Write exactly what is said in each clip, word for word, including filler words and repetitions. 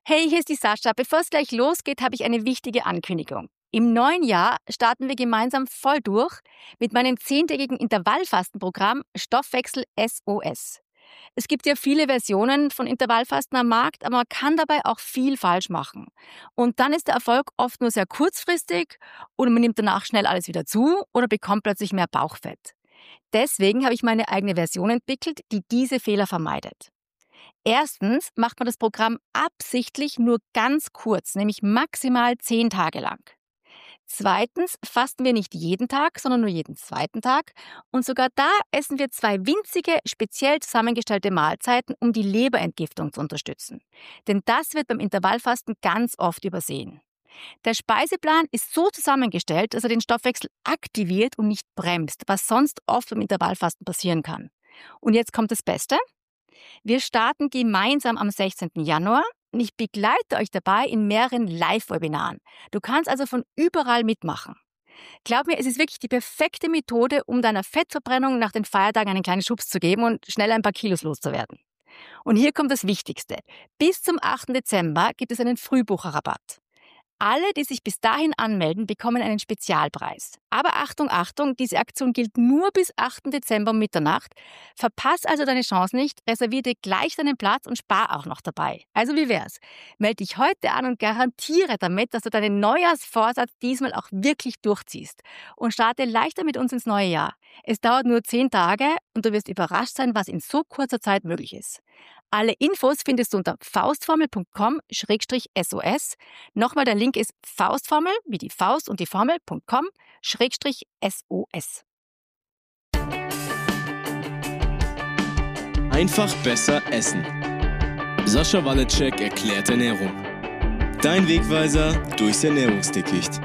Hey, hier ist die Sascha. Bevor es gleich losgeht, habe ich eine wichtige Ankündigung. Im neuen Jahr starten wir gemeinsam voll durch mit meinem zehntägigen Intervallfastenprogramm Stoffwechsel S O S. Es gibt ja viele Versionen von Intervallfasten am Markt, aber man kann dabei auch viel falsch machen. Und dann ist der Erfolg oft nur sehr kurzfristig oder man nimmt danach schnell alles wieder zu oder bekommt plötzlich mehr Bauchfett. Deswegen habe ich meine eigene Version entwickelt, die diese Fehler vermeidet. Erstens macht man das Programm absichtlich nur ganz kurz, nämlich maximal zehn Tage lang. Zweitens fasten wir nicht jeden Tag, sondern nur jeden zweiten Tag. Und sogar da essen wir zwei winzige, speziell zusammengestellte Mahlzeiten, um die Leberentgiftung zu unterstützen. Denn das wird beim Intervallfasten ganz oft übersehen. Der Speiseplan ist so zusammengestellt, dass er den Stoffwechsel aktiviert und nicht bremst, was sonst oft beim Intervallfasten passieren kann. Und jetzt kommt das Beste. Wir starten gemeinsam am sechzehnten Januar und ich begleite euch dabei in mehreren Live-Webinaren. Du kannst also von überall mitmachen. Glaub mir, es ist wirklich die perfekte Methode, um deiner Fettverbrennung nach den Feiertagen einen kleinen Schubs zu geben und schnell ein paar Kilos loszuwerden. Und hier kommt das Wichtigste. Bis zum achten Dezember gibt es einen Frühbucherrabatt. Alle, die sich bis dahin anmelden, bekommen einen Spezialpreis. Aber Achtung, Achtung, diese Aktion gilt nur bis achten Dezember um Mitternacht. Verpass also deine Chance nicht, reservier dir gleich deinen Platz und spar auch noch dabei. Also wie wär's? Meld dich heute an und garantiere damit, dass du deinen Neujahrsvorsatz diesmal auch wirklich durchziehst. Und starte leichter mit uns ins neue Jahr. Es dauert nur zehn Tage und du wirst überrascht sein, was in so kurzer Zeit möglich ist. Alle Infos findest du unter faustformel punkt com schrägstrich S O S. Nochmal, der Link ist faustformel, wie die Faust und die Formel, .com schrägstrich S O S. Einfach besser essen. Sascha Waleczek erklärt Ernährung. Dein Wegweiser durchs Ernährungsdickicht.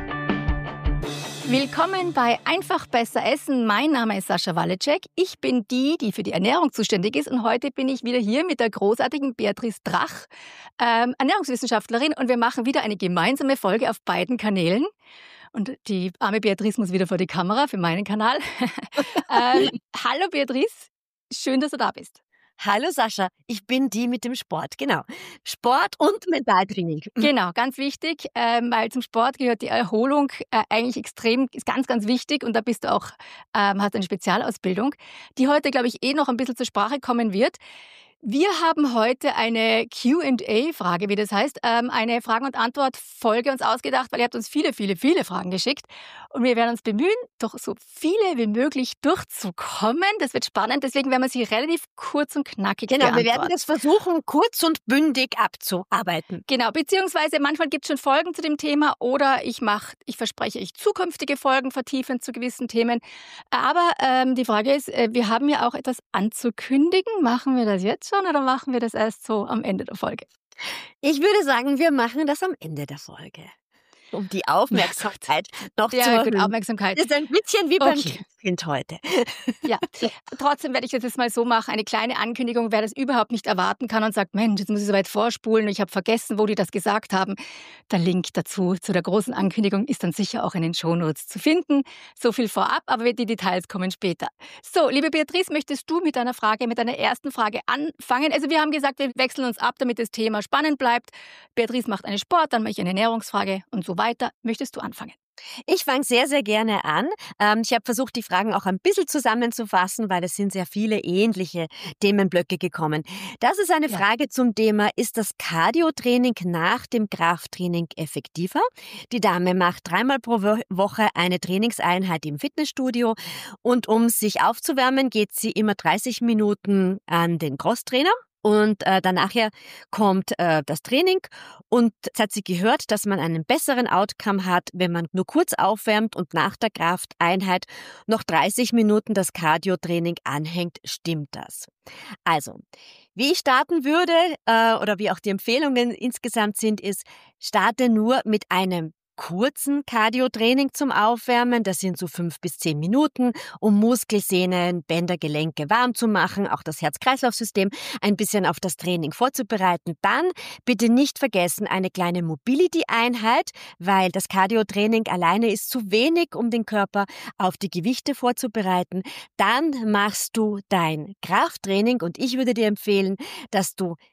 Willkommen bei Einfach besser essen. Mein Name ist Sascha Waleczek. Ich bin die, die für die Ernährung zuständig ist. Und heute bin ich wieder hier mit der großartigen Beatrice Drach, ähm, Ernährungswissenschaftlerin. Und wir machen wieder eine gemeinsame Folge auf beiden Kanälen. Und die arme Beatrice muss wieder vor die Kamera für meinen Kanal. ähm, hallo Beatrice, schön, dass du da bist. Hallo Sascha, ich bin die mit dem Sport, genau. Sport und Mentaltraining. Genau, ganz wichtig, ähm, weil zum Sport gehört die Erholung äh, eigentlich extrem, ist ganz, ganz wichtig und da bist du auch, ähm, hast eine Spezialausbildung, die heute, glaube ich, eh noch ein bisschen zur Sprache kommen wird. Wir haben heute eine Q and A-Frage, wie das heißt, ähm, eine Fragen- und Antwort-Folge uns ausgedacht, weil ihr habt uns viele, viele, viele Fragen geschickt. Und wir werden uns bemühen, doch so viele wie möglich durchzukommen. Das wird spannend, deswegen werden wir sie relativ kurz und knackig Genau, beantworten. wir werden das versuchen, kurz und bündig abzuarbeiten. Genau, beziehungsweise manchmal gibt es schon Folgen zu dem Thema oder ich mache, ich verspreche euch zukünftige Folgen vertiefend zu gewissen Themen. Aber ähm, die Frage ist, äh, wir haben ja auch etwas anzukündigen. Machen wir das jetzt schon oder machen wir das erst so am Ende der Folge? Ich würde sagen, wir machen das am Ende der Folge. Um die Aufmerksamkeit noch ja, zu gut, erhöhen. Aufmerksamkeit. Das ist ein bisschen wie beim Okay. Kind heute. Ja, trotzdem werde ich das jetzt mal so machen, eine kleine Ankündigung, wer das überhaupt nicht erwarten kann und sagt, Mensch, jetzt muss ich so weit vorspulen, ich habe vergessen, wo die das gesagt haben. Der Link dazu, zu der großen Ankündigung, ist dann sicher auch in den Shownotes zu finden. So viel vorab, aber die Details kommen später. So, liebe Beatrice, möchtest du mit deiner Frage, mit deiner ersten Frage anfangen? Also wir haben gesagt, wir wechseln uns ab, damit das Thema spannend bleibt. Beatrice macht einen Sport, dann mache ich eine Ernährungsfrage und so weiter. Möchtest du anfangen? Ich fange sehr, sehr gerne an. Ähm, ich habe versucht, die Fragen auch ein bisschen zusammenzufassen, weil es sind sehr viele ähnliche Themenblöcke gekommen. Das ist eine Ja. Frage zum Thema, ist das Cardio-Training nach dem Krafttraining effektiver? Die Dame macht dreimal pro Wo- Woche eine Trainingseinheit im Fitnessstudio und um sich aufzuwärmen, geht sie immer dreißig Minuten an den Crosstrainer. Und äh, dann nachher kommt äh, das Training und jetzt hat sie gehört, dass man einen besseren Outcome hat, wenn man nur kurz aufwärmt und nach der Krafteinheit noch dreißig Minuten das Cardio-Training anhängt. Stimmt das? Also, wie ich starten würde äh, oder wie auch die Empfehlungen insgesamt sind, ist, starte nur mit einem kurzen Cardio-Training zum Aufwärmen. Das sind so fünf bis zehn Minuten, um Muskel, Sehnen, Bänder, Gelenke warm zu machen, auch das Herz-Kreislauf-System ein bisschen auf das Training vorzubereiten. Dann bitte nicht vergessen eine kleine Mobility-Einheit, weil das Cardio-Training alleine ist zu wenig, um den Körper auf die Gewichte vorzubereiten. Dann machst du dein Krafttraining und ich würde dir empfehlen, dass du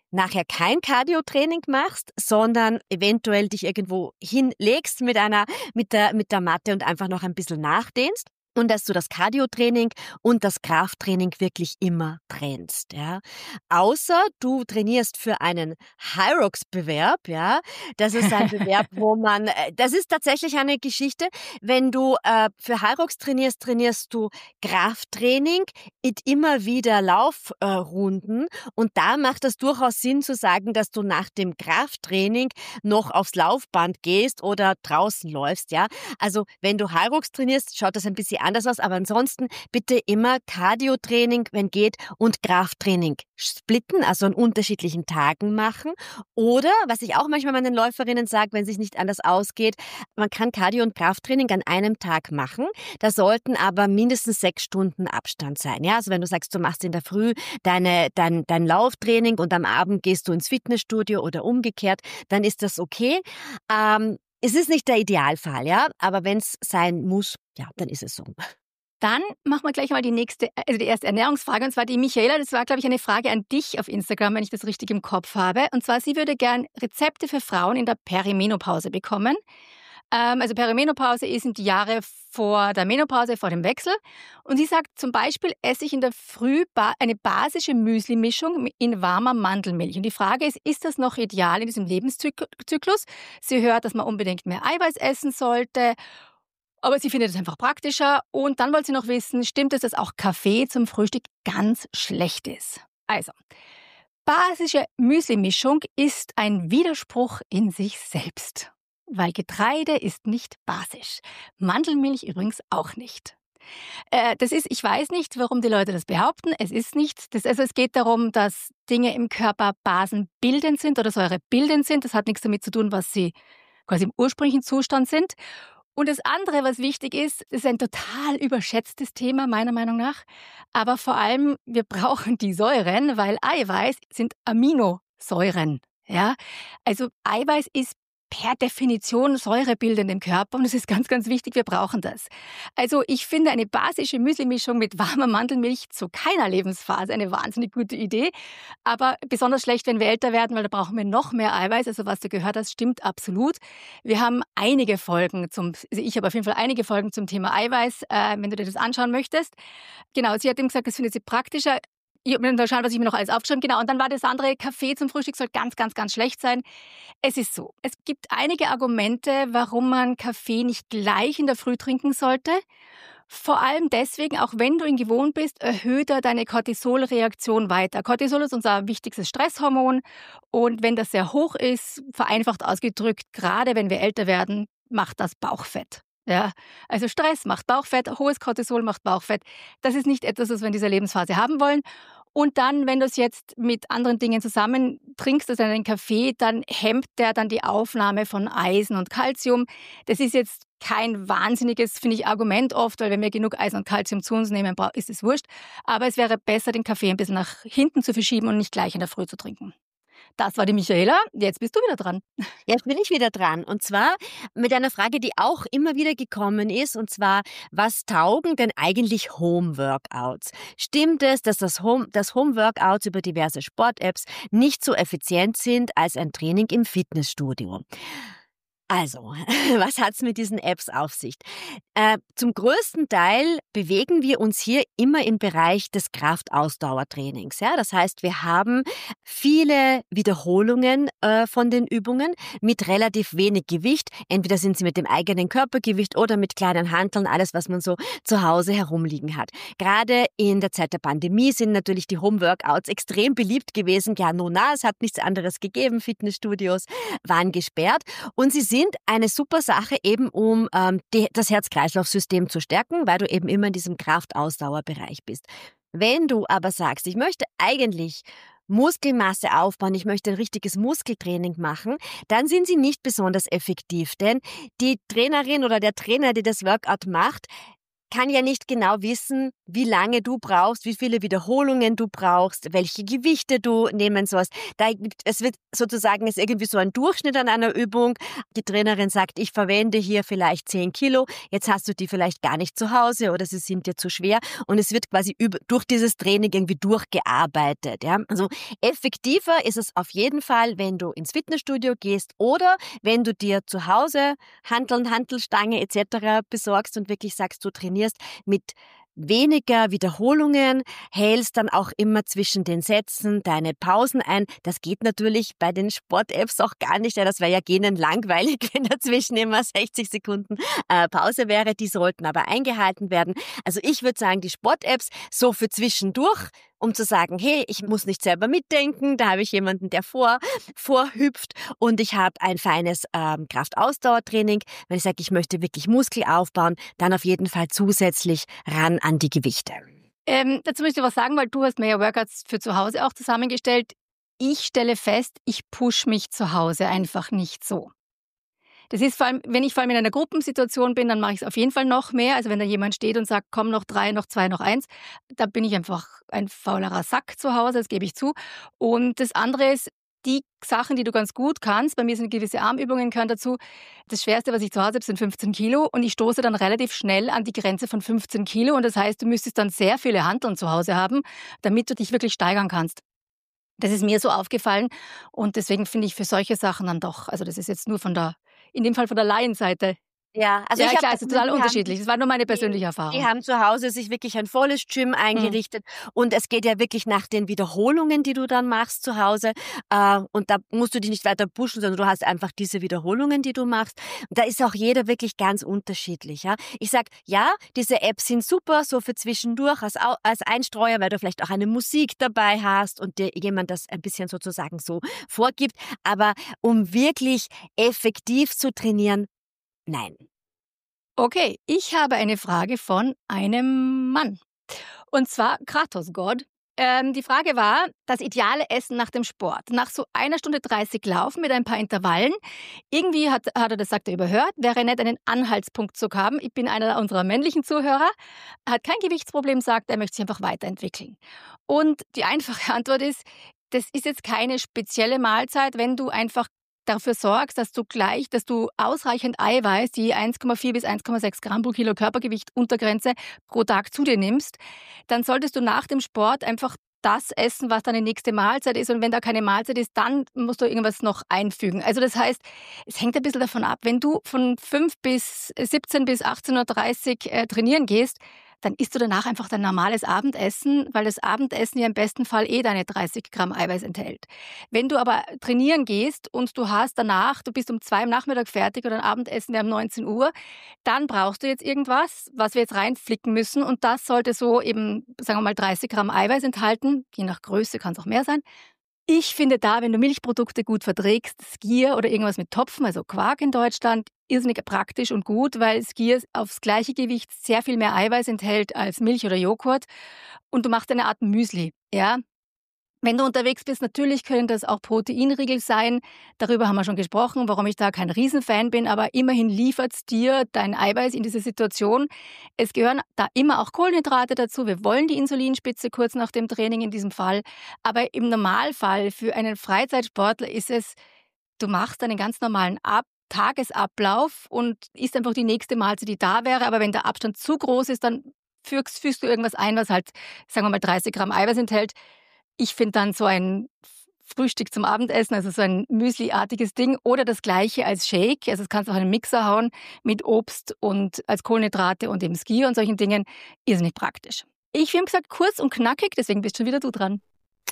nachher kein Cardio-Training machst, sondern eventuell dich irgendwo hinlegst mit einer, mit der, mit der Matte und einfach noch ein bisschen nachdehnst. Und dass du das Cardio-Training und das Krafttraining wirklich immer trennst, ja. Außer du trainierst für einen Hyrox-Bewerb, ja. Das ist ein Bewerb, wo man, das ist tatsächlich eine Geschichte. Wenn du äh, für Hyrox trainierst, trainierst du Krafttraining mit immer wieder Laufrunden. Äh, und da macht es durchaus Sinn zu sagen, dass du nach dem Krafttraining noch aufs Laufband gehst oder draußen läufst, ja. Also wenn du Hyrox trainierst, schaut das ein bisschen anders aus, aber ansonsten bitte immer Cardio-Training, wenn geht, und Krafttraining splitten, also an unterschiedlichen Tagen machen. Oder, was ich auch manchmal meinen Läuferinnen sage, wenn es sich nicht anders ausgeht, man kann Cardio- und Krafttraining an einem Tag machen. Da sollten aber mindestens sechs Stunden Abstand sein. Ja, also wenn du sagst, du machst in der Früh deine, dein, dein Lauftraining und am Abend gehst du ins Fitnessstudio oder umgekehrt, dann ist das okay. Ähm, Es ist nicht der Idealfall, ja, aber wenn es sein muss, ja, dann ist es so. Dann machen wir gleich mal die nächste, also die erste Ernährungsfrage, und zwar die Michaela. Das war, glaube ich, eine Frage an dich auf Instagram, wenn ich das richtig im Kopf habe. Und zwar, sie würde gern Rezepte für Frauen in der Perimenopause bekommen. Ähm, also Perimenopause sind die Jahre vor der Menopause, vor dem Wechsel. Und sie sagt, zum Beispiel esse ich in der Früh ba- eine basische Müsli-Mischung in warmer Mandelmilch. Und die Frage ist, ist das noch ideal in diesem Lebenszyklus? Sie hört, dass man unbedingt mehr Eiweiß essen sollte, aber sie findet es einfach praktischer. Und dann wollte sie noch wissen, stimmt es, dass auch Kaffee zum Frühstück ganz schlecht ist? Also, basische Müsli-Mischung ist ein Widerspruch in sich selbst. Weil Getreide ist nicht basisch. Mandelmilch übrigens auch nicht. Äh, das ist, ich weiß nicht, warum die Leute das behaupten. Es ist nicht. Das, also es geht darum, dass Dinge im Körper basenbildend sind oder säurebildend sind. Das hat nichts damit zu tun, was sie quasi im ursprünglichen Zustand sind. Und das andere, was wichtig ist, ist ein total überschätztes Thema, meiner Meinung nach. Aber vor allem, wir brauchen die Säuren, weil Eiweiß sind Aminosäuren. Ja? Also Eiweiß ist per Definition säurebildend im Körper und das ist ganz, ganz wichtig, wir brauchen das. Also ich finde eine basische Müsli-Mischung mit warmer Mandelmilch zu keiner Lebensphase eine wahnsinnig gute Idee, aber besonders schlecht, wenn wir älter werden, weil da brauchen wir noch mehr Eiweiß. Also was du gehört hast, stimmt absolut. Wir haben einige Folgen zum, also ich habe auf jeden Fall einige Folgen zum Thema Eiweiß, äh, wenn du dir das anschauen möchtest. Genau, sie hat eben gesagt, das findet sie praktischer. Ich habe mir schauen, was ich mir noch alles aufgeschrieben. Genau, und dann war das andere, Kaffee zum Frühstück soll ganz, ganz, ganz schlecht sein. Es ist so, es gibt einige Argumente, warum man Kaffee nicht gleich in der Früh trinken sollte. Vor allem deswegen, auch wenn du ihn gewohnt bist, erhöht er deine Cortisolreaktion weiter. Cortisol ist unser wichtigstes Stresshormon und wenn das sehr hoch ist, vereinfacht ausgedrückt, gerade wenn wir älter werden, macht das Bauchfett. Ja, also Stress macht Bauchfett, hohes Cortisol macht Bauchfett. Das ist nicht etwas, was wir in dieser Lebensphase haben wollen. Und dann, wenn du es jetzt mit anderen Dingen zusammen trinkst, also einen Kaffee, dann hemmt der dann die Aufnahme von Eisen und Calcium. Das ist jetzt kein wahnsinniges, finde ich, Argument oft, weil wenn wir genug Eisen und Calcium zu uns nehmen, ist es wurscht. Aber es wäre besser, den Kaffee ein bisschen nach hinten zu verschieben und nicht gleich in der Früh zu trinken. Das war die Michaela. Jetzt bist du wieder dran. Jetzt bin ich wieder dran. Und zwar mit einer Frage, die auch immer wieder gekommen ist. Und zwar, was taugen denn eigentlich Home-Workouts? Stimmt es, dass das Home, dass Home-Workouts über diverse Sport-Apps nicht so effizient sind als ein Training im Fitnessstudio? Also, was hat's mit diesen Apps auf sich? Äh, zum größten Teil bewegen wir uns hier immer im Bereich des Kraftausdauertrainings. Ja? Das heißt, wir haben viele Wiederholungen äh, von den Übungen mit relativ wenig Gewicht. Entweder sind sie mit dem eigenen Körpergewicht oder mit kleinen Hanteln, alles, was man so zu Hause herumliegen hat. Gerade in der Zeit der Pandemie sind natürlich die Home-Workouts extrem beliebt gewesen. Ja, nun, na, es hat nichts anderes gegeben. Fitnessstudios waren gesperrt und sie sind eine super Sache eben, um ähm, die, das Herz-Kreislauf-System zu stärken, weil du eben immer in diesem Kraftausdauerbereich bist. Wenn du aber sagst, ich möchte eigentlich Muskelmasse aufbauen, ich möchte ein richtiges Muskeltraining machen, dann sind sie nicht besonders effektiv, denn die Trainerin oder der Trainer, die das Workout macht, kann ja nicht genau wissen, wie lange du brauchst, wie viele Wiederholungen du brauchst, welche Gewichte du nehmen sollst. Da gibt, es wird sozusagen ist irgendwie so ein Durchschnitt an einer Übung. Die Trainerin sagt, ich verwende hier vielleicht zehn Kilo, jetzt hast du die vielleicht gar nicht zu Hause oder sie sind dir zu schwer und es wird quasi über, durch dieses Training irgendwie durchgearbeitet. Ja? Also effektiver ist es auf jeden Fall, wenn du ins Fitnessstudio gehst oder wenn du dir zu Hause Hanteln, Hantelstange et cetera besorgst und wirklich sagst, du trainierst mit weniger Wiederholungen, hältst dann auch immer zwischen den Sätzen deine Pausen ein. Das geht natürlich bei den Sport-Apps auch gar nicht. Ja, das wäre ja gehen langweilig, wenn dazwischen immer sechzig Sekunden äh, Pause wäre. Die sollten aber eingehalten werden. Also ich würde sagen, die Sport-Apps so für zwischendurch, um zu sagen, hey, ich muss nicht selber mitdenken, da habe ich jemanden, der vor, vorhüpft und ich habe ein feines ähm, Kraftausdauertraining. Wenn ich sage, ich möchte wirklich Muskel aufbauen, dann auf jeden Fall zusätzlich ran an die Gewichte. Ähm, dazu möchte ich was sagen, weil du hast mir ja Workouts für zu Hause auch zusammengestellt. Ich stelle fest, ich push mich zu Hause einfach nicht so. Das ist vor allem, wenn ich vor allem in einer Gruppensituation bin, dann mache ich es auf jeden Fall noch mehr. Also wenn da jemand steht und sagt, komm, noch drei, noch zwei, noch eins, da bin ich einfach ein faulerer Sack zu Hause, das gebe ich zu. Und das andere ist, die Sachen, die du ganz gut kannst, bei mir sind gewisse Armübungen, gehören dazu. Das Schwerste, was ich zu Hause habe, sind fünfzehn Kilo und ich stoße dann relativ schnell an die Grenze von fünfzehn Kilo und das heißt, du müsstest dann sehr viele Hanteln zu Hause haben, damit du dich wirklich steigern kannst. Das ist mir so aufgefallen und deswegen finde ich für solche Sachen dann doch, also das ist jetzt nur von der, in dem Fall von der Laienseite. Ja, also ja, ich klar, es ist total haben, unterschiedlich. Das war nur meine persönliche Erfahrung. Die haben zu Hause sich wirklich ein volles Gym eingerichtet mhm. und es geht ja wirklich nach den Wiederholungen, die du dann machst zu Hause äh, und da musst du dich nicht weiter pushen, sondern du hast einfach diese Wiederholungen, die du machst. Und da ist auch jeder wirklich ganz unterschiedlich. Ja? Ich sag, ja, diese Apps sind super, so für zwischendurch als, als Einstreuer, weil du vielleicht auch eine Musik dabei hast und dir jemand das ein bisschen sozusagen so vorgibt, aber um wirklich effektiv zu trainieren, nein. Okay, ich habe eine Frage von einem Mann. Und zwar Kratos Gott. Ähm, die Frage war, das ideale Essen nach dem Sport. Nach so einer Stunde dreißig Laufen mit ein paar Intervallen. Irgendwie hat, hat er das, sagt er, überhört. Wäre nett, einen Anhaltspunkt zu haben. Ich bin einer unserer männlichen Zuhörer. Hat kein Gewichtsproblem, sagt er, möchte sich einfach weiterentwickeln. Und die einfache Antwort ist, das ist jetzt keine spezielle Mahlzeit, wenn du einfach dafür sorgst, dass du gleich, dass du ausreichend Eiweiß, die eins Komma vier bis eins Komma sechs Gramm pro Kilo Körpergewicht Untergrenze pro Tag zu dir nimmst, dann solltest du nach dem Sport einfach das essen, was deine nächste Mahlzeit ist. Und wenn da keine Mahlzeit ist, dann musst du irgendwas noch einfügen. Also das heißt, es hängt ein bisschen davon ab, wenn du von fünf bis siebzehn bis achtzehn Uhr dreißig äh, trainieren gehst, dann isst du danach einfach dein normales Abendessen, weil das Abendessen ja im besten Fall eh deine dreißig Gramm Eiweiß enthält. Wenn du aber trainieren gehst und du hast danach, du bist um zwei am Nachmittag fertig oder ein Abendessen wäre um neunzehn Uhr, dann brauchst du jetzt irgendwas, was wir jetzt reinflicken müssen und das sollte so eben, sagen wir mal, dreißig Gramm Eiweiß enthalten. Je nach Größe kann es auch mehr sein. Ich finde da, wenn du Milchprodukte gut verträgst, Skier oder irgendwas mit Topfen, also Quark in Deutschland, irrsinnig praktisch und gut, weil Skier aufs gleiche Gewicht sehr viel mehr Eiweiß enthält als Milch oder Joghurt und du machst eine Art Müsli, ja. Wenn du unterwegs bist, natürlich können das auch Proteinriegel sein. Darüber haben wir schon gesprochen, warum ich da kein Riesenfan bin, aber immerhin liefert es dir dein Eiweiß in diese Situation. Es gehören da immer auch Kohlenhydrate dazu. Wir wollen die Insulinspitze kurz nach dem Training in diesem Fall. Aber im Normalfall für einen Freizeitsportler ist es, du machst einen ganz normalen Ab Tagesablauf und isst einfach die nächste Mahlzeit, die da wäre. Aber wenn der Abstand zu groß ist, dann fügst, fügst du irgendwas ein, was halt, sagen wir mal, dreißig Gramm Eiweiß enthält. Ich finde dann so ein Frühstück zum Abendessen, also so ein Müsli-artiges Ding oder das Gleiche als Shake. Also das kannst du auch in einen Mixer hauen mit Obst und als Kohlenhydrate und eben Skier und solchen Dingen. Ist nicht praktisch. Ich habe gesagt, kurz und knackig, deswegen bist schon wieder du dran.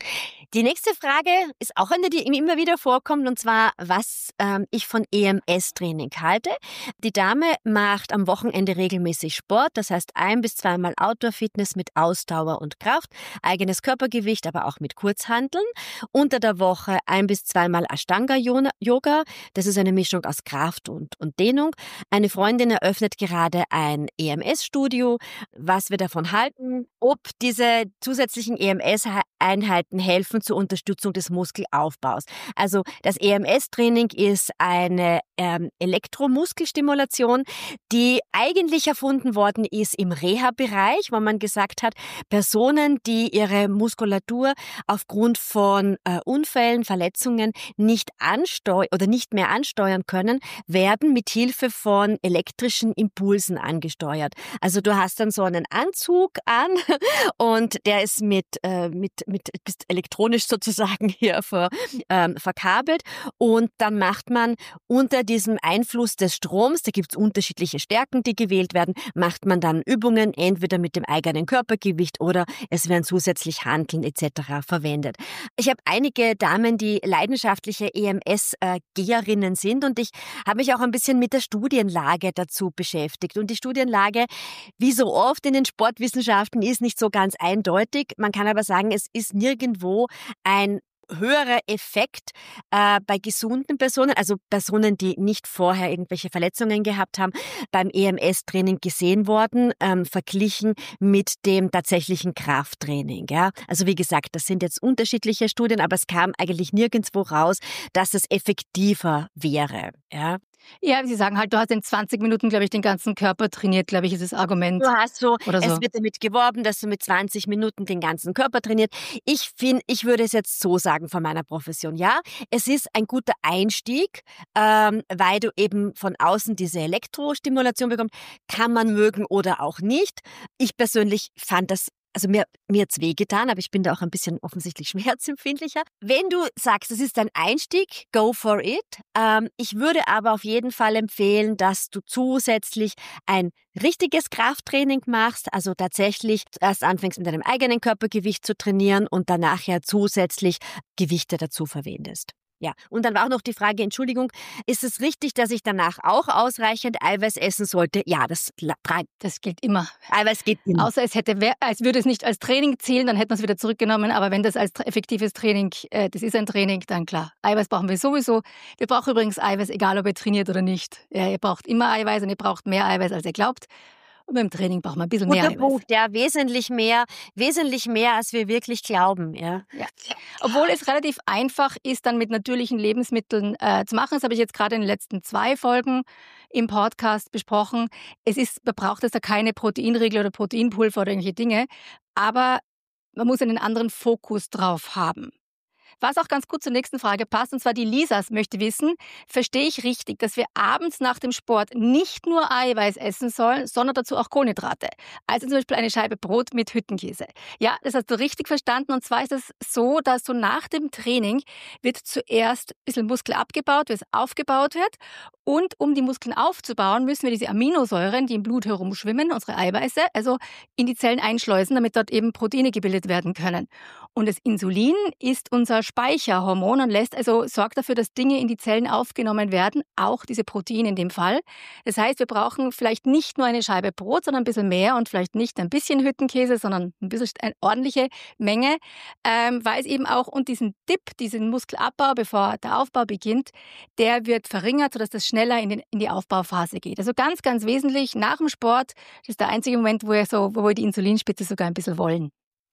Die nächste Frage ist auch eine, die immer wieder vorkommt, und zwar, was ähm, ich von E M S-Training halte. Die Dame macht am Wochenende regelmäßig Sport, das heißt ein- bis zweimal Outdoor-Fitness mit Ausdauer und Kraft, eigenes Körpergewicht, aber auch mit Kurzhanteln. Unter der Woche ein- bis zweimal Ashtanga-Yoga, das ist eine Mischung aus Kraft und, und Dehnung. Eine Freundin eröffnet gerade ein E M S-Studio. Was wir davon halten, ob diese zusätzlichen E M S-Einheiten helfen zur Unterstützung des Muskelaufbaus. Also das E M S-Training ist eine ähm, Elektromuskelstimulation, die eigentlich erfunden worden ist im Reha-Bereich, wo man gesagt hat, Personen, die ihre Muskulatur aufgrund von äh, Unfällen, Verletzungen nicht ansteuern oder nicht mehr ansteuern können, werden mit Hilfe von elektrischen Impulsen angesteuert. Also du hast dann so einen Anzug an und der ist mit, äh, mit, mit ist elektronisch sozusagen hier ver, ähm, verkabelt und dann macht man unter diesem Einfluss des Stroms, da gibt es unterschiedliche Stärken, die gewählt werden, macht man dann Übungen, entweder mit dem eigenen Körpergewicht oder es werden zusätzlich Hanteln et cetera verwendet. Ich habe einige Damen, die leidenschaftliche E M S-Geherinnen sind und ich habe mich auch ein bisschen mit der Studienlage dazu beschäftigt. Und die Studienlage, wie so oft in den Sportwissenschaften, ist nicht so ganz eindeutig. Man kann aber sagen, es ist nirgendwo ein höherer Effekt äh, bei gesunden Personen, also Personen, die nicht vorher irgendwelche Verletzungen gehabt haben, beim E M S-Training gesehen worden, ähm, verglichen mit dem tatsächlichen Krafttraining. Ja? Also wie gesagt, das sind jetzt unterschiedliche Studien, aber es kam eigentlich nirgendwo raus, dass es effektiver wäre. Ja? Ja, Sie sagen halt, du hast in zwanzig Minuten, glaube ich, den ganzen Körper trainiert, glaube ich, ist das Argument. Du hast so, oder so. Es wird damit geworben, dass du mit zwanzig Minuten den ganzen Körper trainiert. Ich finde, ich würde es jetzt so sagen von meiner Profession. Ja, es ist ein guter Einstieg, ähm, weil du eben von außen diese Elektrostimulation bekommst. Kann man mögen oder auch nicht. Ich persönlich fand das Also mir, mir hat's wehgetan, aber ich bin da auch ein bisschen offensichtlich schmerzempfindlicher. Wenn du sagst, es ist ein Einstieg, go for it. Ähm, ich würde aber auf jeden Fall empfehlen, dass du zusätzlich ein richtiges Krafttraining machst, also tatsächlich erst anfängst mit deinem eigenen Körpergewicht zu trainieren und danach ja zusätzlich Gewichte dazu verwendest. Ja, und dann war auch noch die Frage, Entschuldigung, ist es richtig, dass ich danach auch ausreichend Eiweiß essen sollte? Ja, das, das gilt immer. Eiweiß geht immer. Außer es hätte, als würde es nicht als Training zählen, dann hätten wir es wieder zurückgenommen. Aber wenn das als effektives Training, äh, das ist ein Training, dann klar. Eiweiß brauchen wir sowieso. Wir brauchen übrigens Eiweiß, egal ob ihr trainiert oder nicht. Ja, ihr braucht immer Eiweiß und ihr braucht mehr Eiweiß, als ihr glaubt. Und beim Training braucht man ein bisschen Guter mehr Eiweiß. Punkt, ja, wesentlich mehr, wesentlich mehr, als wir wirklich glauben, ja. ja. Obwohl es relativ einfach ist, dann mit natürlichen Lebensmitteln äh, zu machen. Das habe ich jetzt gerade in den letzten zwei Folgen im Podcast besprochen. Es ist, man braucht jetzt da keine Proteinriegel oder Proteinpulver oder irgendwelche Dinge, aber man muss einen anderen Fokus drauf haben. Was auch ganz gut zur nächsten Frage passt, und zwar die Lisas möchte wissen, verstehe ich richtig, dass wir abends nach dem Sport nicht nur Eiweiß essen sollen, sondern dazu auch Kohlenhydrate? Also zum Beispiel eine Scheibe Brot mit Hüttenkäse. Ja, das hast du richtig verstanden. Und zwar ist es so, dass so nach dem Training wird zuerst ein bisschen Muskel abgebaut, bis es aufgebaut wird. Und um die Muskeln aufzubauen, müssen wir diese Aminosäuren, die im Blut herumschwimmen, unsere Eiweiße, also in die Zellen einschleusen, damit dort eben Proteine gebildet werden können. Und das Insulin ist unser Speicherhormon und lässt also, sorgt dafür, dass Dinge in die Zellen aufgenommen werden, auch diese Proteine in dem Fall. Das heißt, wir brauchen vielleicht nicht nur eine Scheibe Brot, sondern ein bisschen mehr und vielleicht nicht ein bisschen Hüttenkäse, sondern ein bisschen eine ordentliche Menge, ähm, weil es eben auch, und diesen Dip, diesen Muskelabbau, bevor der Aufbau beginnt, der wird verringert, sodass das schneller in, den, in die Aufbauphase geht. Also ganz, ganz wesentlich nach dem Sport, das ist der einzige Moment, wo wir, so, wo wir die Insulinspitze sogar ein bisschen wollen.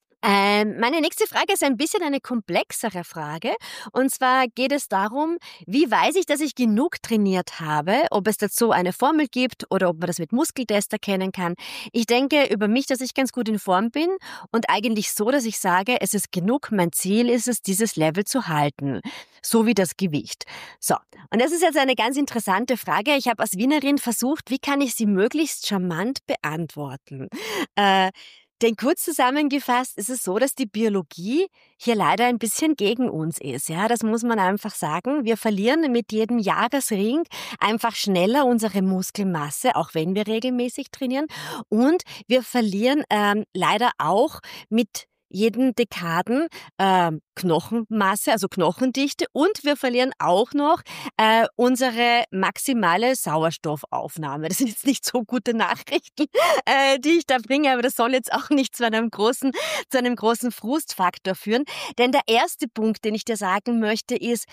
Ähm, meine nächste Frage ist ein bisschen eine komplexere Frage. Und zwar geht es darum, wie weiß ich, dass ich genug trainiert habe, ob es dazu eine Formel gibt oder ob man das mit Muskeltest erkennen kann. Ich denke über mich, dass ich ganz gut in Form bin und eigentlich so, dass ich sage, es ist genug, mein Ziel ist es, dieses Level zu halten, so wie das Gewicht. So, und das ist jetzt eine ganz interessante Frage. Ich habe als Wienerin versucht, wie kann ich sie möglichst charmant beantworten? Äh, Denn kurz zusammengefasst ist es so, dass die Biologie hier leider ein bisschen gegen uns ist. Ja, das muss man einfach sagen. Wir verlieren mit jedem Jahresring einfach schneller unsere Muskelmasse, auch wenn wir regelmäßig trainieren. Und wir verlieren ähm, leider auch mit jeden Dekaden äh, Knochenmasse, also Knochendichte, und wir verlieren auch noch äh, unsere maximale Sauerstoffaufnahme. Das sind jetzt nicht so gute Nachrichten, äh, die ich da bringe, aber das soll jetzt auch nicht zu einem großen, zu einem großen Frustfaktor führen. Denn der erste Punkt, den ich dir sagen möchte, ist,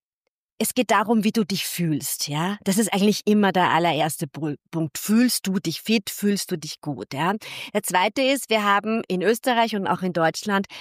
es geht darum, wie du dich fühlst, ja. Das ist eigentlich immer der allererste Punkt. Fühlst du dich fit? Fühlst du dich gut, ja? Der zweite ist, wir haben in Österreich und auch in Deutschland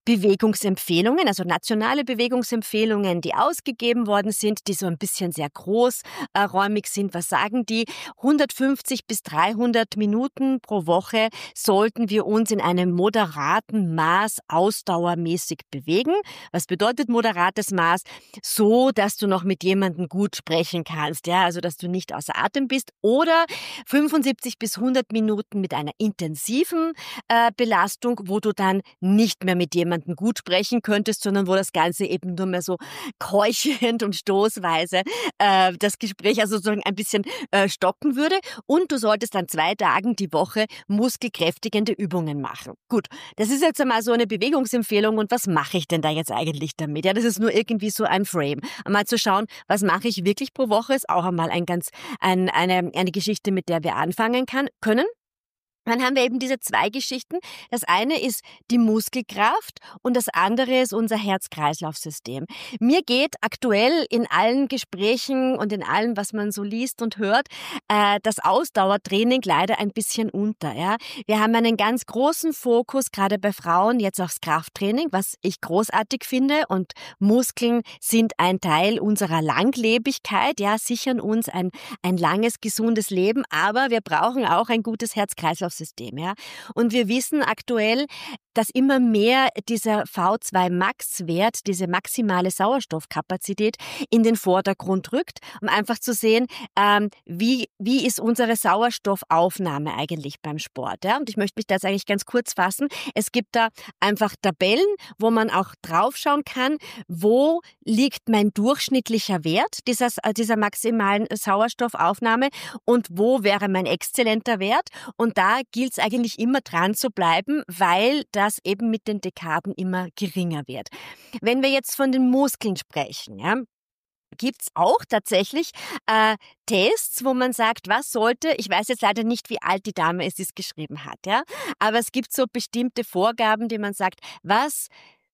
Bewegungsempfehlungen, also nationale Bewegungsempfehlungen, die ausgegeben worden sind, die so ein bisschen sehr großräumig sind. Was sagen die? hundertfünfzig bis dreihundert Minuten pro Woche sollten wir uns in einem moderaten Maß ausdauermäßig bewegen. Was bedeutet moderates Maß? So, dass du noch mit jemandem gut sprechen kannst, ja, also dass du nicht außer Atem bist, oder fünfundsiebzig bis hundert Minuten mit einer intensiven äh, Belastung, wo du dann nicht mehr mit jemandem gut sprechen könntest, sondern wo das Ganze eben nur mehr so keuchend und stoßweise äh, das Gespräch also sozusagen ein bisschen äh, stocken würde. Und du solltest an zwei Tagen die Woche muskelkräftigende Übungen machen. Gut, das ist jetzt einmal so eine Bewegungsempfehlung, und was mache ich denn da jetzt eigentlich damit? Ja, das ist nur irgendwie so ein Frame. Einmal zu schauen, was mache ich wirklich pro Woche, ist auch einmal ein ganz, ein, eine, eine Geschichte, mit der wir anfangen kann, können. Dann haben wir eben diese zwei Geschichten. Das eine ist die Muskelkraft und das andere ist unser Herz-Kreislauf-System. Mir geht aktuell in allen Gesprächen und in allem, was man so liest und hört, äh, das Ausdauertraining leider ein bisschen unter. Ja? Wir haben einen ganz großen Fokus, gerade bei Frauen, jetzt aufs Krafttraining, was ich großartig finde, und Muskeln sind ein Teil unserer Langlebigkeit, ja, sichern uns ein, ein langes, gesundes Leben, aber wir brauchen auch ein gutes Herz-Kreislauf-System. Ja. Und wir wissen aktuell, dass immer mehr dieser V zwei Max-Wert, diese maximale Sauerstoffkapazität, in den Vordergrund rückt, um einfach zu sehen, ähm, wie, wie ist unsere Sauerstoffaufnahme eigentlich beim Sport. Ja? Und ich möchte mich da jetzt eigentlich ganz kurz fassen. Es gibt da einfach Tabellen, wo man auch draufschauen kann, wo liegt mein durchschnittlicher Wert dieser, dieser maximalen Sauerstoffaufnahme und wo wäre mein exzellenter Wert. Und da gilt es eigentlich immer dran zu bleiben, weil das eben mit den Dekaden immer geringer wird. Wenn wir jetzt von den Muskeln sprechen, ja, gibt es auch tatsächlich äh, Tests, wo man sagt, was sollte, ich weiß jetzt leider nicht, wie alt die Dame ist, die es geschrieben hat, ja, aber es gibt so bestimmte Vorgaben, die man sagt, was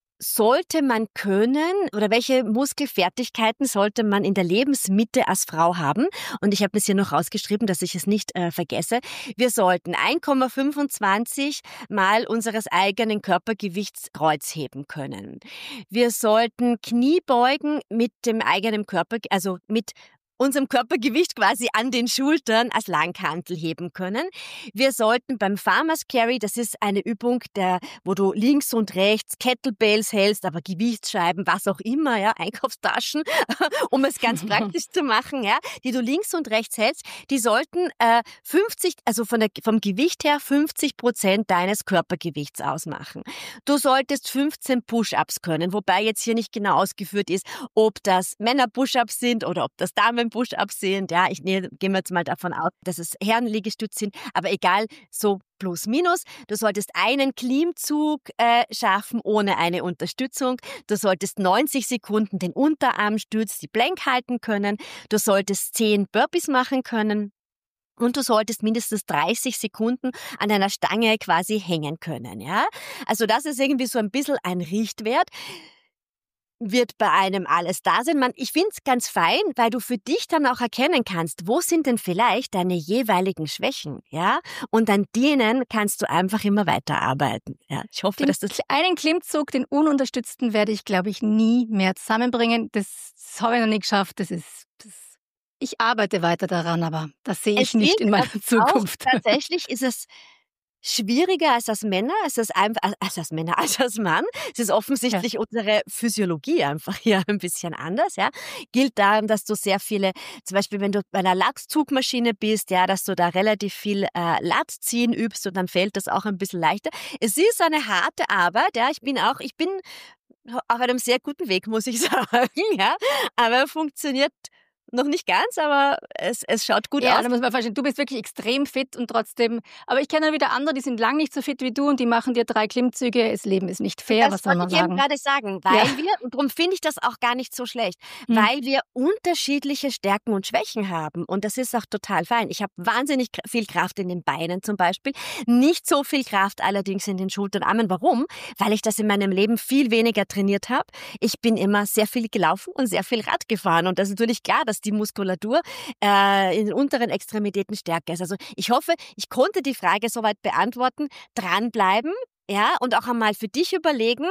sollte man können oder welche Muskelfertigkeiten sollte man in der Lebensmitte als Frau haben? Und ich habe das hier noch rausgeschrieben, dass ich es nicht äh, vergesse. Wir sollten eins Komma fünfundzwanzig mal unseres eigenen Körpergewichts Kreuzheben können. Wir sollten Kniebeugen mit dem eigenen Körper, also mit unserem Körpergewicht quasi an den Schultern als Langhantel heben können. Wir sollten beim Farmer's Carry, das ist eine Übung, der, wo du links und rechts Kettlebells hältst, aber Gewichtsscheiben, was auch immer, ja, Einkaufstaschen, um es ganz praktisch zu machen, ja, die du links und rechts hältst, die sollten äh, fünfzig, also von der, vom Gewicht her fünfzig Prozent deines Körpergewichts ausmachen. Du solltest fünfzehn Push-Ups können, wobei jetzt hier nicht genau ausgeführt ist, ob das Männer-Push-Ups sind oder ob das Damen Push-Ups sind, ja, ich gehe jetzt mal davon aus, dass es Herrenliegestütze sind, aber egal, so plus minus. Du solltest einen Klimmzug äh, schaffen ohne eine Unterstützung. Du solltest neunzig Sekunden den Unterarmstütz, die Plank halten können. Du solltest zehn Burpees machen können. Und du solltest mindestens dreißig Sekunden an einer Stange quasi hängen können, ja. Also das ist irgendwie so ein bisschen ein Richtwert. Wird bei einem alles da sein. Man, ich finde es ganz fein, weil du für dich dann auch erkennen kannst, wo sind denn vielleicht deine jeweiligen Schwächen, ja? Und an denen kannst du einfach immer weiterarbeiten. Ja, ich hoffe, den dass das einen Klimmzug, den ununterstützten, werde ich, glaube ich, nie mehr zusammenbringen. Das habe ich noch nie geschafft. Das ist, das, ich arbeite weiter daran, aber das sehe ich es nicht in meiner Zukunft. Auch, tatsächlich ist es schwieriger als als Männer, als als, einfach, als als Männer, als als Mann. Es ist offensichtlich ja. unsere Physiologie einfach hier ein bisschen anders, ja. Gilt daran, dass du sehr viele, zum Beispiel wenn du bei einer Latzugmaschine bist, ja, dass du da relativ viel äh, Latziehen übst und dann fällt das auch ein bisschen leichter. Es ist eine harte Arbeit, ja. Ich bin auch, ich bin auf einem sehr guten Weg, muss ich sagen, ja. Aber funktioniert noch nicht ganz, aber es, es schaut gut ja, aus. Da muss man verstehen, du bist wirklich extrem fit und trotzdem, aber ich kenne dann wieder andere, die sind lang nicht so fit wie du und die machen dir drei Klimmzüge. Das Leben ist nicht fair, das was soll man sagen? Das wollte ich eben gerade sagen, weil ja. wir, und darum finde ich das auch gar nicht so schlecht, hm. weil wir unterschiedliche Stärken und Schwächen haben und das ist auch total fein. Ich habe wahnsinnig viel Kraft in den Beinen zum Beispiel, nicht so viel Kraft allerdings in den Schultern und Armen. Warum? Weil ich das in meinem Leben viel weniger trainiert habe. Ich bin immer sehr viel gelaufen und sehr viel Rad gefahren und das ist natürlich klar, dass die Muskulatur äh, in den unteren Extremitäten stärker ist. Also ich hoffe, ich konnte die Frage soweit beantworten. Dranbleiben, Ja, und auch einmal für dich überlegen,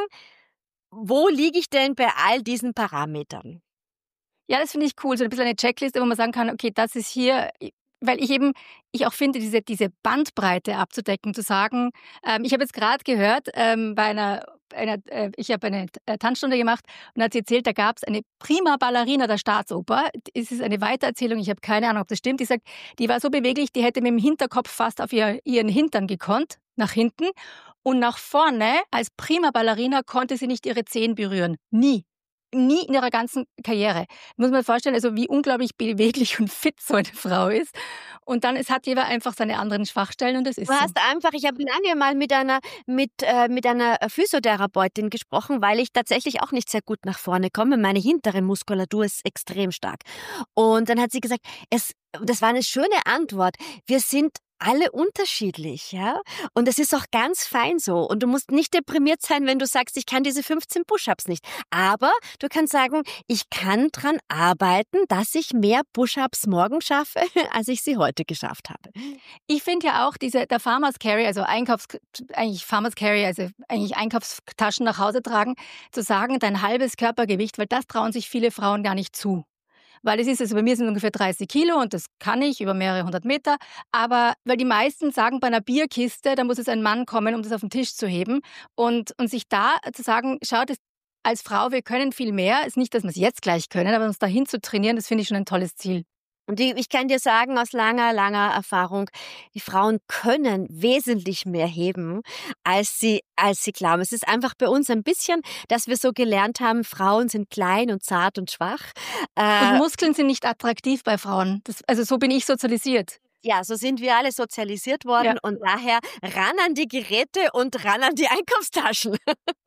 wo liege ich denn bei all diesen Parametern? Ja, das finde ich cool, so ein bisschen eine Checkliste, wo man sagen kann, okay, das ist hier, weil ich eben, ich auch finde, diese, diese Bandbreite abzudecken, zu sagen, ähm, ich habe jetzt gerade gehört, ähm, bei einer, einer äh, ich habe eine äh, Tanzstunde gemacht und hat sie erzählt, da gab es eine Prima Ballerina der Staatsoper. Es ist eine Weitererzählung, ich habe keine Ahnung, ob das stimmt. Die sagt, die war so beweglich, die hätte mit dem Hinterkopf fast auf ihr, ihren Hintern gekonnt, nach hinten. Und nach vorne, als Prima Ballerina, konnte sie nicht ihre Zehen berühren. Nie. Nie in ihrer ganzen Karriere. Muss man sich vorstellen, also wie unglaublich beweglich und fit so eine Frau ist. Und dann es hat jeder einfach seine anderen Schwachstellen und das ist Du so. hast einfach, ich habe lange mal mit einer, mit, äh, mit einer Physiotherapeutin gesprochen, weil ich tatsächlich auch nicht sehr gut nach vorne komme. Meine hintere Muskulatur ist extrem stark. Und dann hat sie gesagt, es, das war eine schöne Antwort. Wir sind alle unterschiedlich, ja. Und es ist auch ganz fein so. Und du musst nicht deprimiert sein, wenn du sagst, ich kann diese fünfzehn Push-Ups nicht. Aber du kannst sagen, ich kann dran arbeiten, dass ich mehr Push-Ups morgen schaffe, als ich sie heute geschafft habe. Ich finde ja auch diese, der Farmers Carry, also Einkaufs, eigentlich Farmers Carry, also eigentlich Einkaufstaschen nach Hause tragen, zu sagen, dein halbes Körpergewicht, weil das trauen sich viele Frauen gar nicht zu. Weil es ist, also bei mir sind ungefähr dreißig Kilo und das kann ich über mehrere hundert Meter. Aber weil die meisten sagen, bei einer Bierkiste, da muss es ein Mann kommen, um das auf den Tisch zu heben. Und, und sich da zu sagen, schaut, als Frau, wir können viel mehr. Ist nicht, dass wir es jetzt gleich können, aber uns dahin zu trainieren, das finde ich schon ein tolles Ziel. Und ich kann dir sagen, aus langer, langer Erfahrung, die Frauen können wesentlich mehr heben, als sie, als sie glauben. Es ist einfach bei uns ein bisschen, dass wir so gelernt haben, Frauen sind klein und zart und schwach. Äh, und Muskeln sind nicht attraktiv bei Frauen. Das, also so bin ich sozialisiert. Ja, so sind wir alle sozialisiert worden ja. Und daher ran an die Geräte und ran an die Einkaufstaschen.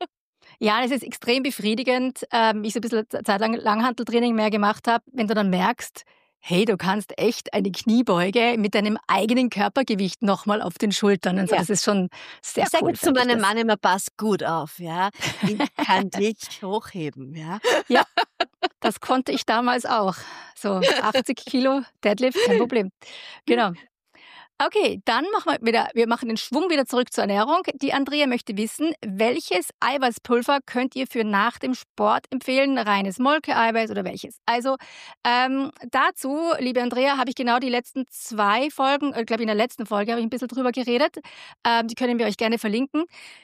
Ja, das ist extrem befriedigend. Ähm, ich so ein bisschen Zeit lang Langhanteltraining mehr gemacht habe, wenn du dann merkst, hey, du kannst echt eine Kniebeuge mit deinem eigenen Körpergewicht nochmal auf den Schultern. Also ja. Das ist schon sehr ich cool. Ich sage zu meinem Mann immer, pass gut auf, ja. Ich kann dich hochheben, ja. Ja, das konnte ich damals auch. So achtzig Kilo Deadlift, kein Problem. Genau. Okay, dann machen wir wieder, wir machen den Schwung wieder zurück zur Ernährung. Die Andrea möchte wissen, welches Eiweißpulver könnt ihr für nach dem Sport empfehlen? Reines Molke-Eiweiß oder welches? Also ähm, dazu, liebe Andrea, habe ich genau die letzten zwei Folgen, ich glaube in der letzten Folge habe ich ein bisschen drüber geredet. Ähm, die können wir euch gerne verlinken.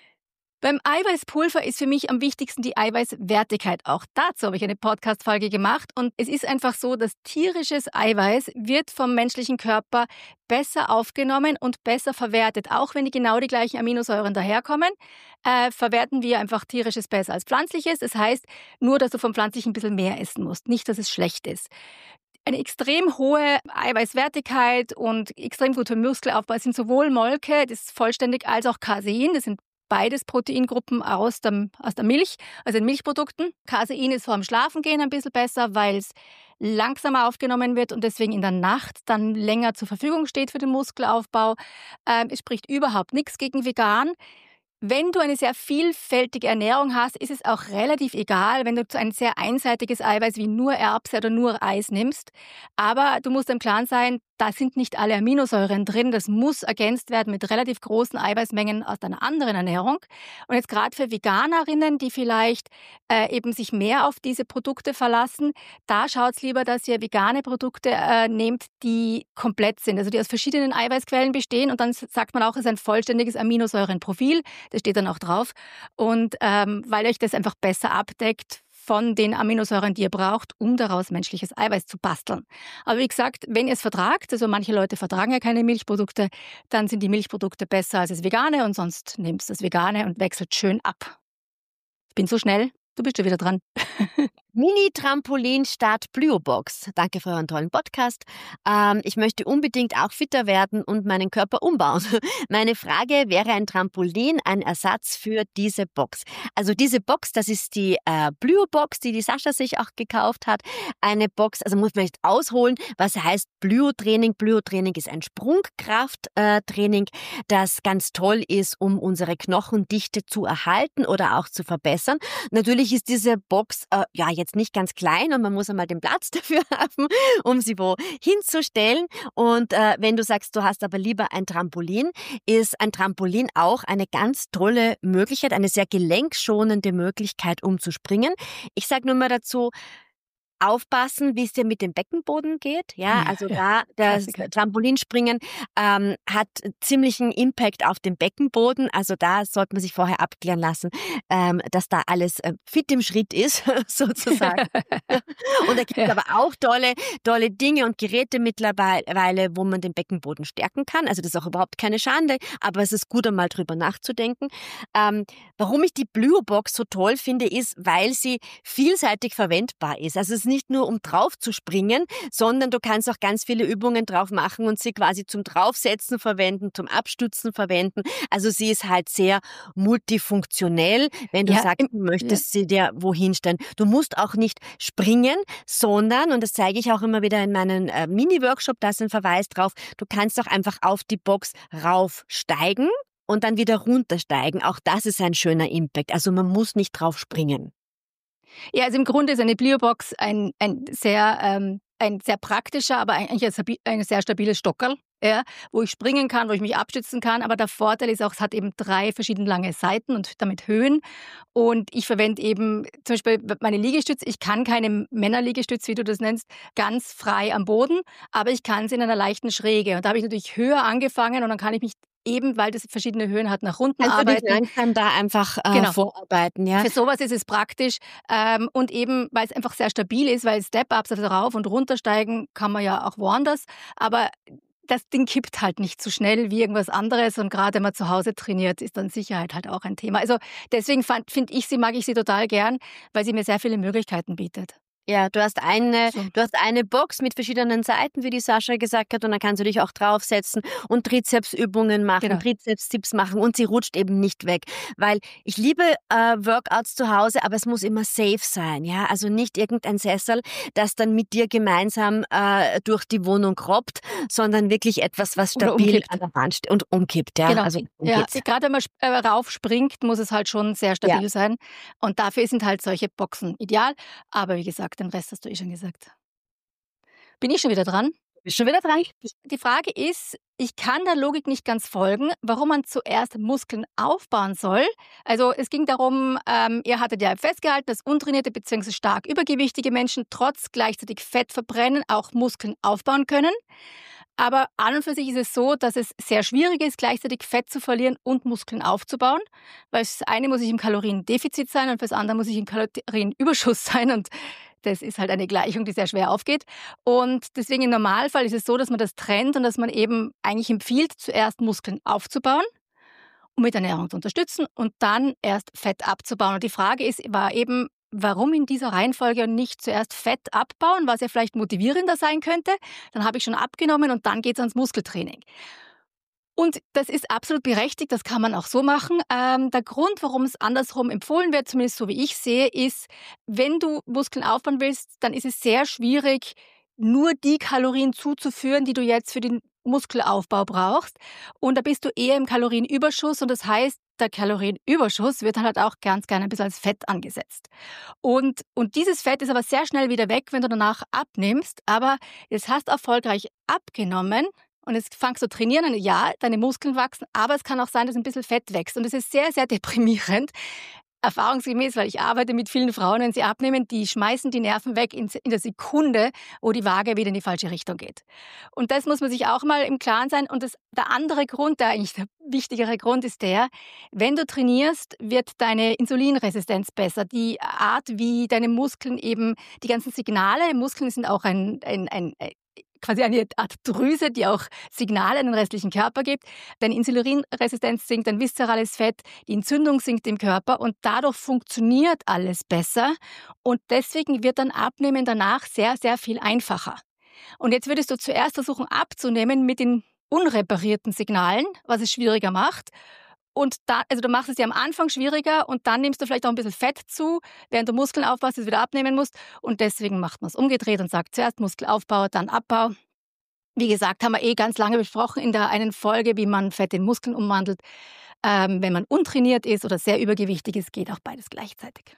Beim Eiweißpulver ist für mich am wichtigsten die Eiweißwertigkeit. Auch dazu habe ich eine Podcast-Folge gemacht. Und es ist einfach so, dass tierisches Eiweiß wird vom menschlichen Körper besser aufgenommen und besser verwertet. Auch wenn die genau die gleichen Aminosäuren daherkommen, äh, verwerten wir einfach tierisches besser als pflanzliches. Das heißt, nur, dass du vom pflanzlichen ein bisschen mehr essen musst. Nicht, dass es schlecht ist. Eine extrem hohe Eiweißwertigkeit und extrem guter Muskelaufbau sind sowohl Molke, das ist vollständig, als auch Casein. Das sind beides Proteingruppen aus, dem, aus der Milch, also in Milchprodukten. Casein ist vor dem Schlafengehen ein bisschen besser, weil es langsamer aufgenommen wird und deswegen in der Nacht dann länger zur Verfügung steht für den Muskelaufbau. Ähm, es spricht überhaupt nichts gegen vegan. Wenn du eine sehr vielfältige Ernährung hast, ist es auch relativ egal, wenn du ein sehr einseitiges Eiweiß wie nur Erbse oder nur Reis nimmst. Aber du musst im Klaren sein, da sind nicht alle Aminosäuren drin. Das muss ergänzt werden mit relativ großen Eiweißmengen aus einer anderen Ernährung. Und jetzt gerade für Veganerinnen, die vielleicht äh, eben sich mehr auf diese Produkte verlassen, da schaut's lieber, dass ihr vegane Produkte äh, nehmt, die komplett sind, also die aus verschiedenen Eiweißquellen bestehen. Und dann sagt man auch, es ist ein vollständiges Aminosäurenprofil. Das steht dann auch drauf. Und ähm, weil euch das einfach besser abdeckt von den Aminosäuren, die ihr braucht, um daraus menschliches Eiweiß zu basteln. Aber wie gesagt, wenn ihr es vertragt, also manche Leute vertragen ja keine Milchprodukte, dann sind die Milchprodukte besser als das Vegane und sonst nehmt das Vegane und wechselt schön ab. Ich bin so schnell, du bist schon wieder dran. Mini-Trampolin Start Plyobox. Danke für euren tollen Podcast. Ähm, ich möchte unbedingt auch fitter werden und meinen Körper umbauen. Meine Frage, wäre ein Trampolin ein Ersatz für diese Box? Also diese Box, das ist die äh, Plyobox, die die Sascha sich auch gekauft hat. Eine Box, also muss man jetzt ausholen, was heißt Plyo-Training. Plyo-Training ist ein Sprungkrafttraining, äh, das ganz toll ist, um unsere Knochendichte zu erhalten oder auch zu verbessern. Natürlich ist diese Box, äh, ja, jetzt jetzt nicht ganz klein und man muss einmal den Platz dafür haben, um sie wo hinzustellen. Und äh, wenn du sagst, du hast aber lieber ein Trampolin, ist ein Trampolin auch eine ganz tolle Möglichkeit, eine sehr gelenkschonende Möglichkeit, um zu springen. Ich sage nur mal dazu, aufpassen, wie es dir mit dem Beckenboden geht. Ja, also da das Klassiker. Trampolinspringen ähm, hat ziemlichen Impact auf den Beckenboden. Also da sollte man sich vorher abklären lassen, ähm, dass da alles äh, fit im Schritt ist, sozusagen. Und da gibt es Ja. aber auch tolle, tolle Dinge und Geräte mittlerweile, wo man den Beckenboden stärken kann. Also das ist auch überhaupt keine Schande, aber es ist gut, einmal drüber nachzudenken. Ähm, warum ich die Plyo-Box so toll finde, ist, weil sie vielseitig verwendbar ist. Also es ist nicht nur, um drauf zu springen, sondern du kannst auch ganz viele Übungen drauf machen und sie quasi zum Draufsetzen verwenden, zum Abstützen verwenden. Also sie ist halt sehr multifunktionell, wenn du Ja, sagst, im- du möchtest sie dir wohin stellen. Du musst auch nicht springen, sondern, und das zeige ich auch immer wieder in meinem äh, Mini-Workshop, da ist ein Verweis drauf, du kannst auch einfach auf die Box raufsteigen und dann wieder runtersteigen. Auch das ist ein schöner Impact. Also man muss nicht drauf springen. Ja, also im Grunde ist eine Plyo-Box ein, ein, sehr, ähm, ein sehr praktischer, aber eigentlich ein, stabi- ein sehr stabiles Stockerl, ja, wo ich springen kann, wo ich mich abstützen kann. Aber der Vorteil ist auch, es hat eben drei verschiedene lange Seiten und damit Höhen. Und ich verwende eben zum Beispiel meine Liegestütze. Ich kann keine Männerliegestütze, wie du das nennst, ganz frei am Boden, aber ich kann sie in einer leichten Schräge. Und da habe ich natürlich höher angefangen und dann kann ich mich eben, weil das verschiedene Höhen hat, nach unten Kannst du dich arbeiten. langsam da einfach äh, Genau. vorarbeiten, ja? Für sowas ist es praktisch ähm, und eben, weil es einfach sehr stabil ist, weil Step-Ups, also rauf und runtersteigen, kann man ja auch woanders, aber das Ding kippt halt nicht so schnell wie irgendwas anderes und gerade wenn man zu Hause trainiert, ist dann Sicherheit halt auch ein Thema. Also deswegen finde ich sie, mag ich sie total gern, weil sie mir sehr viele Möglichkeiten bietet. Ja, du hast eine, So. du hast eine Box mit verschiedenen Seiten, wie die Sascha gesagt hat, und dann kannst du dich auch draufsetzen und Trizepsübungen machen, Genau. Trizepstips machen und sie rutscht eben nicht weg. Weil ich liebe äh, Workouts zu Hause, aber es muss immer safe sein, ja, also nicht irgendein Sessel, das dann mit dir gemeinsam äh, durch die Wohnung robbt, sondern wirklich etwas, was Oder stabil umkippt. an der Wand steht und umkippt, ja, Genau. also Ja, umkippt. gerade wenn man sp- äh, raufspringt, muss es halt schon sehr stabil Ja. sein und dafür sind halt solche Boxen ideal, aber wie gesagt, den Rest hast du eh schon gesagt. Bin ich schon wieder dran? Bist schon wieder dran? Die Frage ist, ich kann der Logik nicht ganz folgen, warum man zuerst Muskeln aufbauen soll. Also es ging darum, ähm, ihr hattet ja festgehalten, dass untrainierte bzw. stark übergewichtige Menschen trotz gleichzeitig Fett verbrennen auch Muskeln aufbauen können. Aber an und für sich ist es so, dass es sehr schwierig ist, gleichzeitig Fett zu verlieren und Muskeln aufzubauen. Weil das eine muss ich im Kaloriendefizit sein und fürs andere muss ich im Kalorienüberschuss sein. Und das ist halt eine Gleichung, die sehr schwer aufgeht. Und deswegen im Normalfall ist es so, dass man das trennt und dass man eben eigentlich empfiehlt, zuerst Muskeln aufzubauen, um mit Ernährung zu unterstützen und dann erst Fett abzubauen. Und die Frage ist, war eben, warum in dieser Reihenfolge und nicht zuerst Fett abbauen, was ja vielleicht motivierender sein könnte. Dann habe ich schon abgenommen und dann geht es ans Muskeltraining. Und das ist absolut berechtigt, das kann man auch so machen. Ähm, der Grund, warum es andersrum empfohlen wird, zumindest so wie ich sehe, ist, wenn du Muskeln aufbauen willst, dann ist es sehr schwierig, nur die Kalorien zuzuführen, die du jetzt für den Muskelaufbau brauchst. Und da bist du eher im Kalorienüberschuss und das heißt, der Kalorienüberschuss wird dann halt auch ganz gerne ein bisschen als Fett angesetzt. Und, und dieses Fett ist aber sehr schnell wieder weg, wenn du danach abnimmst. Aber jetzt hast du erfolgreich abgenommen und jetzt fangst du trainieren und ja, deine Muskeln wachsen, aber es kann auch sein, dass ein bisschen Fett wächst. Und das ist sehr, sehr deprimierend. Erfahrungsgemäß, weil ich arbeite mit vielen Frauen, wenn sie abnehmen, die schmeißen die Nerven weg in, in der Sekunde, wo die Waage wieder in die falsche Richtung geht. Und das muss man sich auch mal im Klaren sein. Und das, der andere Grund, der eigentlich der wichtigere Grund ist der, wenn du trainierst, wird deine Insulinresistenz besser. Die Art, wie deine Muskeln eben, die ganzen Signale, Muskeln sind auch ein, ein, ein quasi eine Art Drüse, die auch Signale an den restlichen Körper gibt. Deine Insulinresistenz sinkt, dein viszerales Fett, die Entzündung sinkt im Körper und dadurch funktioniert alles besser und deswegen wird dann Abnehmen danach sehr, sehr viel einfacher. Und jetzt würdest du zuerst versuchen abzunehmen mit den unreparierten Signalen, was es schwieriger macht. Und da, also du machst es ja am Anfang schwieriger und dann nimmst du vielleicht auch ein bisschen Fett zu, während du Muskeln aufbaust, es wieder abnehmen musst. Und deswegen macht man es umgedreht und sagt zuerst Muskelaufbau, dann Abbau. Wie gesagt, haben wir eh ganz lange besprochen in der einen Folge, wie man Fett in Muskeln umwandelt. Ähm, wenn man untrainiert ist oder sehr übergewichtig ist, geht auch beides gleichzeitig.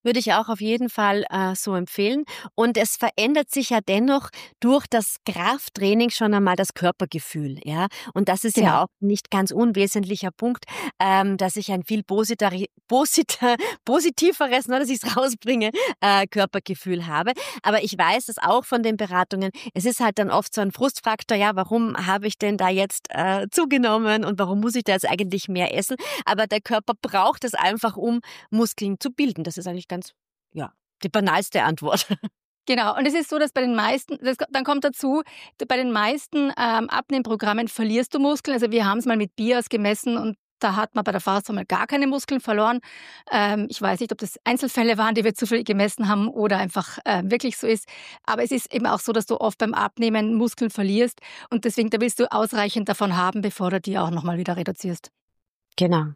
Würde ich auch auf jeden Fall äh, so empfehlen. Und es verändert sich ja dennoch durch das Krafttraining schon einmal das Körpergefühl. Ja? Und das ist Genau. ja auch nicht ganz unwesentlicher Punkt, ähm, dass ich ein viel positari- posita- positiveres, nur dass ich es rausbringe, äh, Körpergefühl habe. Aber ich weiß es auch von den Beratungen. Es ist halt dann oft so ein Frustfaktor. Ja, warum habe ich denn da jetzt äh, zugenommen und warum muss ich da jetzt eigentlich mehr essen? Aber der Körper braucht es einfach, um Muskeln zu bilden. Das ist eigentlich ganz Ja, die banalste Antwort. Genau, und es ist so, dass bei den meisten, das, dann kommt dazu, bei den meisten ähm, Abnehmprogrammen verlierst du Muskeln. Also wir haben es mal mit Bias gemessen und da hat man bei der Faust mal gar keine Muskeln verloren. Ähm, ich weiß nicht, ob das Einzelfälle waren, die wir zu viel gemessen haben oder einfach äh, wirklich so ist. Aber es ist eben auch so, dass du oft beim Abnehmen Muskeln verlierst und deswegen, da willst du ausreichend davon haben, bevor du die auch nochmal wieder reduzierst. Genau.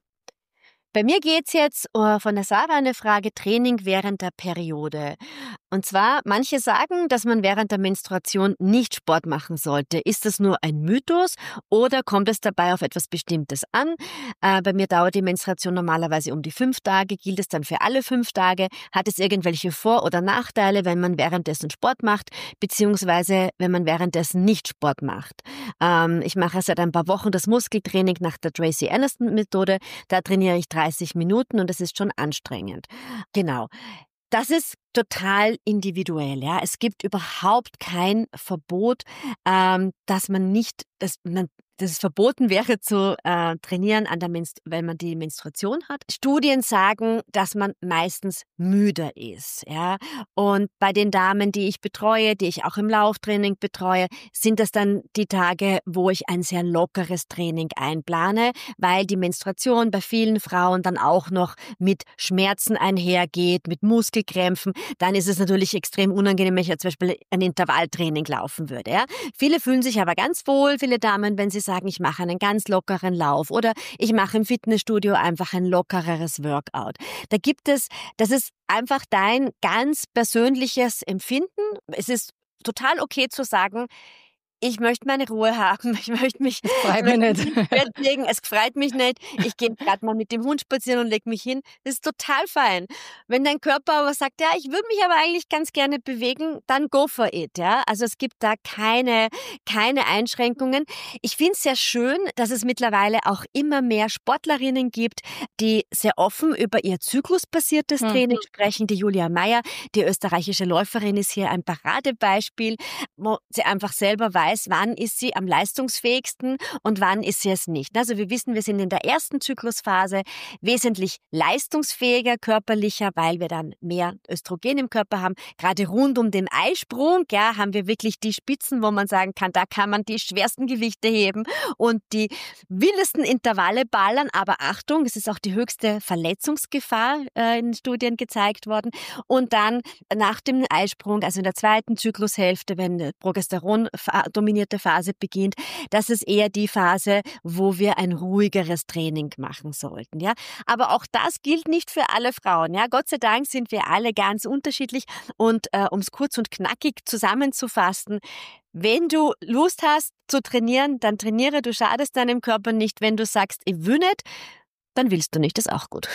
Bei mir geht's jetzt uh, von der Sarah eine Frage Training während der Periode. Und zwar, manche sagen, dass man während der Menstruation nicht Sport machen sollte. Ist das nur ein Mythos oder kommt es dabei auf etwas Bestimmtes an? Äh, bei mir dauert die Menstruation normalerweise um die fünf Tage. Gilt es dann für alle fünf Tage? Hat es irgendwelche Vor- oder Nachteile, wenn man währenddessen Sport macht, beziehungsweise wenn man währenddessen nicht Sport macht? Ähm, ich mache seit ein paar Wochen das Muskeltraining nach der Tracy Anderson Methode. Da trainiere ich dreißig Minuten und das ist schon anstrengend. Genau. Das ist total individuell, ja. Es gibt überhaupt kein Verbot, ähm, dass man nicht, dass man, dass es verboten wäre zu äh, trainieren, an der Menstru- wenn man die Menstruation hat. Studien sagen, dass man meistens müder ist, ja. Und bei den Damen, die ich betreue, die ich auch im Lauftraining betreue, sind das dann die Tage, wo ich ein sehr lockeres Training einplane, weil die Menstruation bei vielen Frauen dann auch noch mit Schmerzen einhergeht, mit Muskelkrämpfen. Dann ist es natürlich extrem unangenehm, wenn ich jetzt zum Beispiel ein Intervalltraining laufen würde. Ja? Viele fühlen sich aber ganz wohl, viele Damen, wenn sie sagen, ich mache einen ganz lockeren Lauf oder ich mache im Fitnessstudio einfach ein lockereres Workout. Da gibt es, das ist einfach dein ganz persönliches Empfinden. Es ist total okay zu sagen, ich möchte meine Ruhe haben, ich möchte mich Das freut mich nicht. ins Bett legen, es freut mich nicht, ich gehe gerade mal mit dem Hund spazieren und lege mich hin, das ist total fein. Wenn dein Körper aber sagt, ja, ich würde mich aber eigentlich ganz gerne bewegen, dann go for it, ja. Also es gibt da keine, keine Einschränkungen. Ich finde es sehr schön, dass es mittlerweile auch immer mehr Sportlerinnen gibt, die sehr offen über ihr zyklusbasiertes Mhm. Training sprechen. Die Julia Meyer, die österreichische Läuferin, ist hier ein Paradebeispiel, wo sie einfach selber weiß, wann ist sie am leistungsfähigsten und wann ist sie es nicht. Also wir wissen, wir sind in der ersten Zyklusphase wesentlich leistungsfähiger, körperlicher, weil wir dann mehr Östrogen im Körper haben. Gerade rund um den Eisprung, ja, haben wir wirklich die Spitzen, wo man sagen kann, da kann man die schwersten Gewichte heben und die wildesten Intervalle ballern. Aber Achtung, es ist auch die höchste Verletzungsgefahr äh, in Studien gezeigt worden. Und dann nach dem Eisprung, also in der zweiten Zyklushälfte, wenn Progesteron dominierte Phase beginnt, das ist eher die Phase, wo wir ein ruhigeres Training machen sollten, ja. Aber auch das gilt nicht für alle Frauen, ja. Gott sei Dank sind wir alle ganz unterschiedlich und äh, um es kurz und knackig zusammenzufassen, wenn du Lust hast zu trainieren, dann trainiere, du schadest deinem Körper nicht. Wenn du sagst, ich will nicht, dann willst du nicht, das ist auch gut.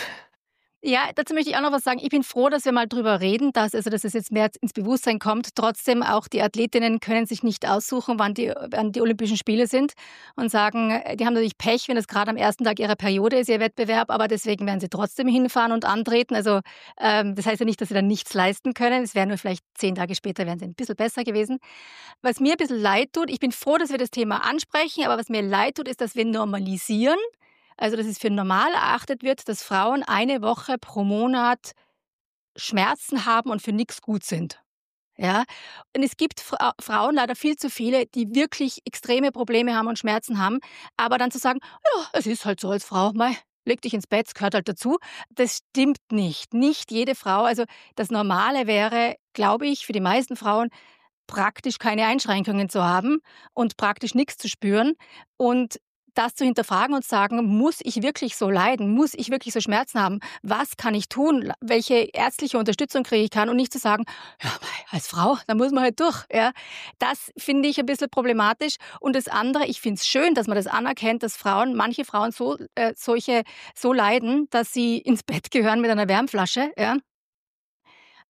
Ja, dazu möchte ich auch noch was sagen. Ich bin froh, dass wir mal drüber reden, dass, also, dass es jetzt mehr ins Bewusstsein kommt. Trotzdem, auch die Athletinnen können sich nicht aussuchen, wann die, wann die Olympischen Spiele sind und sagen, die haben natürlich Pech, wenn es gerade am ersten Tag ihrer Periode ist, ihr Wettbewerb, aber deswegen werden sie trotzdem hinfahren und antreten. Also ähm, das heißt ja nicht, dass sie dann nichts leisten können. Es wäre nur vielleicht zehn Tage später, wären sie ein bisschen besser gewesen. Was mir ein bisschen leid tut, ich bin froh, dass wir das Thema ansprechen, aber was mir leid tut, ist, dass wir normalisieren, also dass es für normal erachtet wird, dass Frauen eine Woche pro Monat Schmerzen haben und für nichts gut sind. Ja? Und es gibt Fra- Frauen, leider viel zu viele, die wirklich extreme Probleme haben und Schmerzen haben, aber dann zu sagen, ja, es ist halt so als Frau, mei, leg dich ins Bett, es gehört halt dazu, das stimmt nicht. Nicht jede Frau, also das Normale wäre, glaube ich, für die meisten Frauen praktisch keine Einschränkungen zu haben und praktisch nichts zu spüren und das zu hinterfragen und sagen, muss ich wirklich so leiden? Muss ich wirklich so Schmerzen haben? Was kann ich tun? Welche ärztliche Unterstützung kriege ich kann? Und nicht zu sagen, ja, als Frau, da muss man halt durch. Ja, das finde ich ein bisschen problematisch. Und das andere, ich finde es schön, dass man das anerkennt, dass Frauen, manche Frauen so, äh, solche, so leiden, dass sie ins Bett gehören mit einer Wärmflasche. Ja.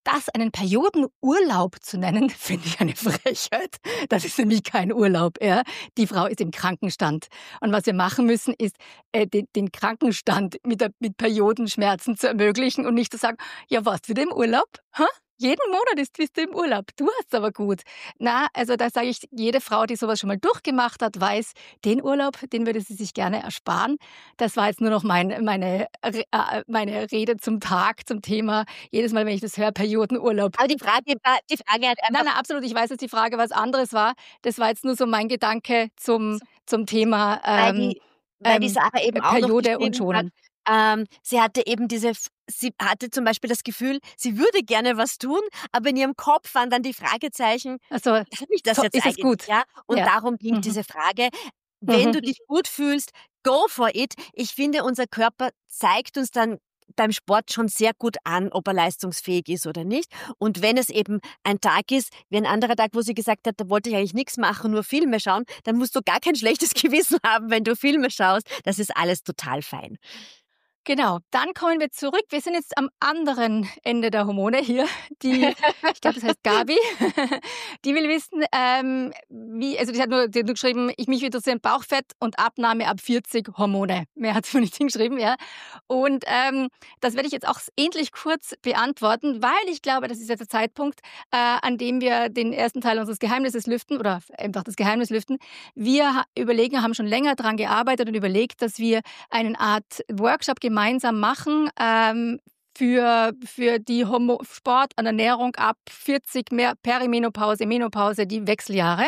das einen Periodenurlaub zu nennen, finde ich eine Frechheit. Das ist nämlich kein Urlaub. Ja. Die Frau ist im Krankenstand. Und was wir machen müssen, ist, äh, den, den Krankenstand mit, der, mit Periodenschmerzen zu ermöglichen und nicht zu sagen, ja, warst du wieder im Urlaub? Ha? Jeden Monat ist, bist du im Urlaub. Du hast aber gut. Na, also da sage ich, jede Frau, die sowas schon mal durchgemacht hat, weiß, den Urlaub, den würde sie sich gerne ersparen. Das war jetzt nur noch mein, meine, äh, meine Rede zum Tag, zum Thema. Jedes Mal, wenn ich das höre, Periodenurlaub. Aber die Frage, die Frage hat einfach... Nein, nein, absolut. Ich weiß, dass die Frage was anderes war. Das war jetzt nur so mein Gedanke zum, zum Thema ähm, weil die, weil die Sache eben auch Periode noch und Schonen. Hat. Ähm, sie hatte eben diese, sie hatte zum Beispiel das Gefühl, sie würde gerne was tun, aber in ihrem Kopf waren dann die Fragezeichen, also, habe ich das so, jetzt ist eigentlich? es gut? Ja? Und ja. darum ging mhm. diese Frage, wenn mhm. du dich gut fühlst, go for it. Ich finde, unser Körper zeigt uns dann beim Sport schon sehr gut an, ob er leistungsfähig ist oder nicht. Und wenn es eben ein Tag ist, wie ein anderer Tag, wo sie gesagt hat, da wollte ich eigentlich nichts machen, nur Filme schauen, dann musst du gar kein schlechtes Gewissen haben, wenn du Filme schaust. Das ist alles total fein. Genau, dann kommen wir zurück. Wir sind jetzt am anderen Ende der Hormone hier. Die, ich glaube, das heißt Gabi. Die will wissen, ähm, wie, also die hat nur, die hat nur geschrieben, ich mich interessieren Bauchfett und Abnahme ab vierzig Hormone. Mehr hat sie mir nicht hingeschrieben, ja. Und ähm, das werde ich jetzt auch ähnlich kurz beantworten, weil ich glaube, das ist jetzt der Zeitpunkt, äh, an dem wir den ersten Teil unseres Geheimnisses lüften oder einfach das Geheimnis lüften. Wir überlegen, haben schon länger daran gearbeitet und überlegt, dass wir eine Art Workshop gemeinsam gemeinsam machen ähm, für, für die Homo- Sport und Ernährung ab vierzig, mehr Perimenopause, Menopause, die Wechseljahre.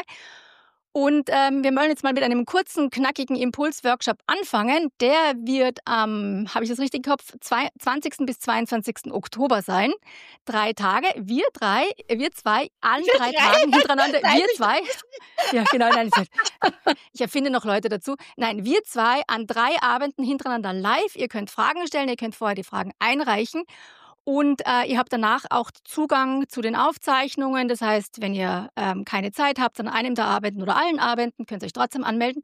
Und ähm, wir wollen jetzt mal mit einem kurzen, knackigen Impulsworkshop anfangen. Der wird am, ähm, habe ich das richtig im Kopf, zwanzigsten bis zweiundzwanzigsten Oktober sein. Drei Tage, wir drei, wir zwei, an drei Tagen hintereinander, wir zwei. Ja, genau, nein, ich erfinde noch Leute dazu. Nein, wir zwei an drei Abenden hintereinander live. Ihr könnt Fragen stellen, ihr könnt vorher die Fragen einreichen. Und äh, ihr habt danach auch Zugang zu den Aufzeichnungen. Das heißt, wenn ihr ähm, keine Zeit habt, an einem der Abenden oder allen Abenden, könnt ihr euch trotzdem anmelden.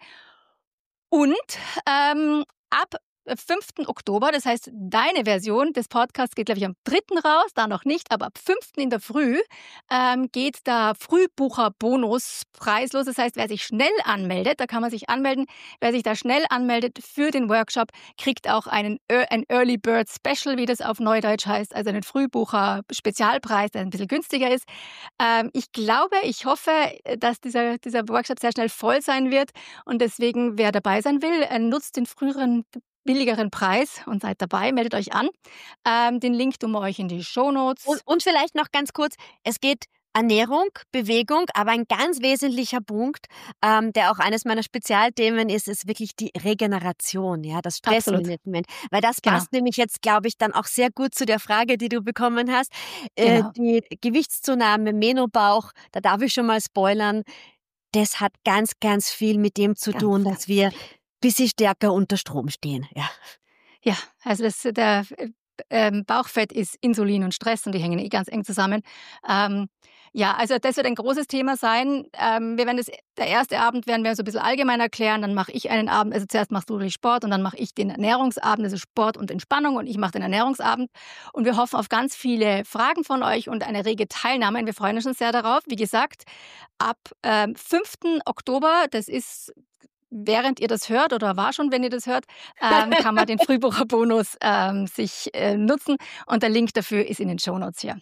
Und ähm, ab fünften Oktober, das heißt, deine Version des Podcasts geht, glaube ich, am dritten raus, da noch nicht, aber ab fünften in der Früh ähm, geht der Frühbucher-Bonus preislos. Das heißt, wer sich schnell anmeldet, da kann man sich anmelden, wer sich da schnell anmeldet für den Workshop, kriegt auch einen ein Early Bird Special, wie das auf Neudeutsch heißt, also einen Frühbucher-Spezialpreis, der ein bisschen günstiger ist. Ähm, ich glaube, ich hoffe, dass dieser, dieser Workshop sehr schnell voll sein wird und deswegen, wer dabei sein will, nutzt den früheren billigeren Preis und seid dabei, meldet euch an. Ähm, den Link tun wir euch in die Shownotes. Und, und vielleicht noch ganz kurz, es geht Ernährung, Bewegung, aber ein ganz wesentlicher Punkt, ähm, der auch eines meiner Spezialthemen ist, ist wirklich die Regeneration, ja, das Stressmanagement. Weil das passt genau. nämlich jetzt, glaube ich, dann auch sehr gut zu der Frage, die du bekommen hast. Äh, genau. Die Gewichtszunahme, Menobauch, da darf ich schon mal spoilern, das hat ganz, ganz viel mit dem zu ganz tun, dass wir bisschen stärker unter Strom stehen. Ja, ja, also das, der ähm, Bauchfett ist Insulin und Stress und die hängen eh ganz eng zusammen. Ähm, ja, also das wird ein großes Thema sein. Ähm, wir werden das, der erste Abend werden wir so ein bisschen allgemein erklären, dann mache ich einen Abend, also zuerst machst du den Sport und dann mache ich den Ernährungsabend, also Sport und Entspannung und ich mache den Ernährungsabend und wir hoffen auf ganz viele Fragen von euch und eine rege Teilnahme und wir freuen uns schon sehr darauf. Wie gesagt, ab ähm, fünften Oktober, das ist während ihr das hört oder war schon, wenn ihr das hört, ähm, kann man den Frühbucherbonus ähm, sich äh, nutzen und der Link dafür ist in den Shownotes hier.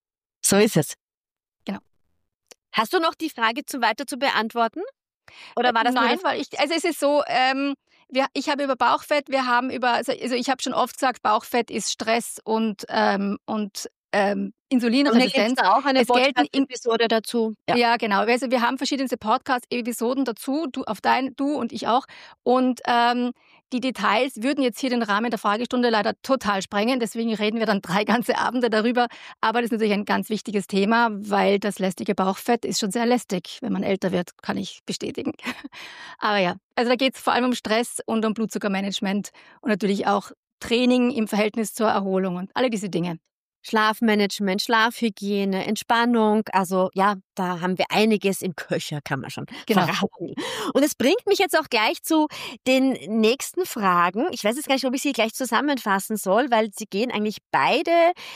So ist es. Genau. Hast du noch die Frage zu weiter zu beantworten? Oder war das Nein, nur weil ich, also es ist so, ähm, wir, ich habe über Bauchfett, wir haben über, also, also ich habe schon oft gesagt, Bauchfett ist Stress und, ähm, und ähm, Insulinresistenz. Und da auch eine Podcast-Episode dazu. Ja. ja, genau. Also wir haben verschiedene Podcast-Episoden dazu, du auf dein, du und ich auch. Und ähm, die Details würden jetzt hier den Rahmen der Fragestunde leider total sprengen. Deswegen reden wir dann drei ganze Abende darüber. Aber das ist natürlich ein ganz wichtiges Thema, weil das lästige Bauchfett ist schon sehr lästig, wenn man älter wird, kann ich bestätigen. Aber ja, also da geht es vor allem um Stress und um Blutzuckermanagement und natürlich auch Training im Verhältnis zur Erholung und alle diese Dinge. Schlafmanagement, Schlafhygiene, Entspannung, also ja, da haben wir einiges im Köcher, kann man schon genau. verraten. Und es bringt mich jetzt auch gleich zu den nächsten Fragen. Ich weiß jetzt gar nicht, ob ich sie gleich zusammenfassen soll, weil sie gehen eigentlich beide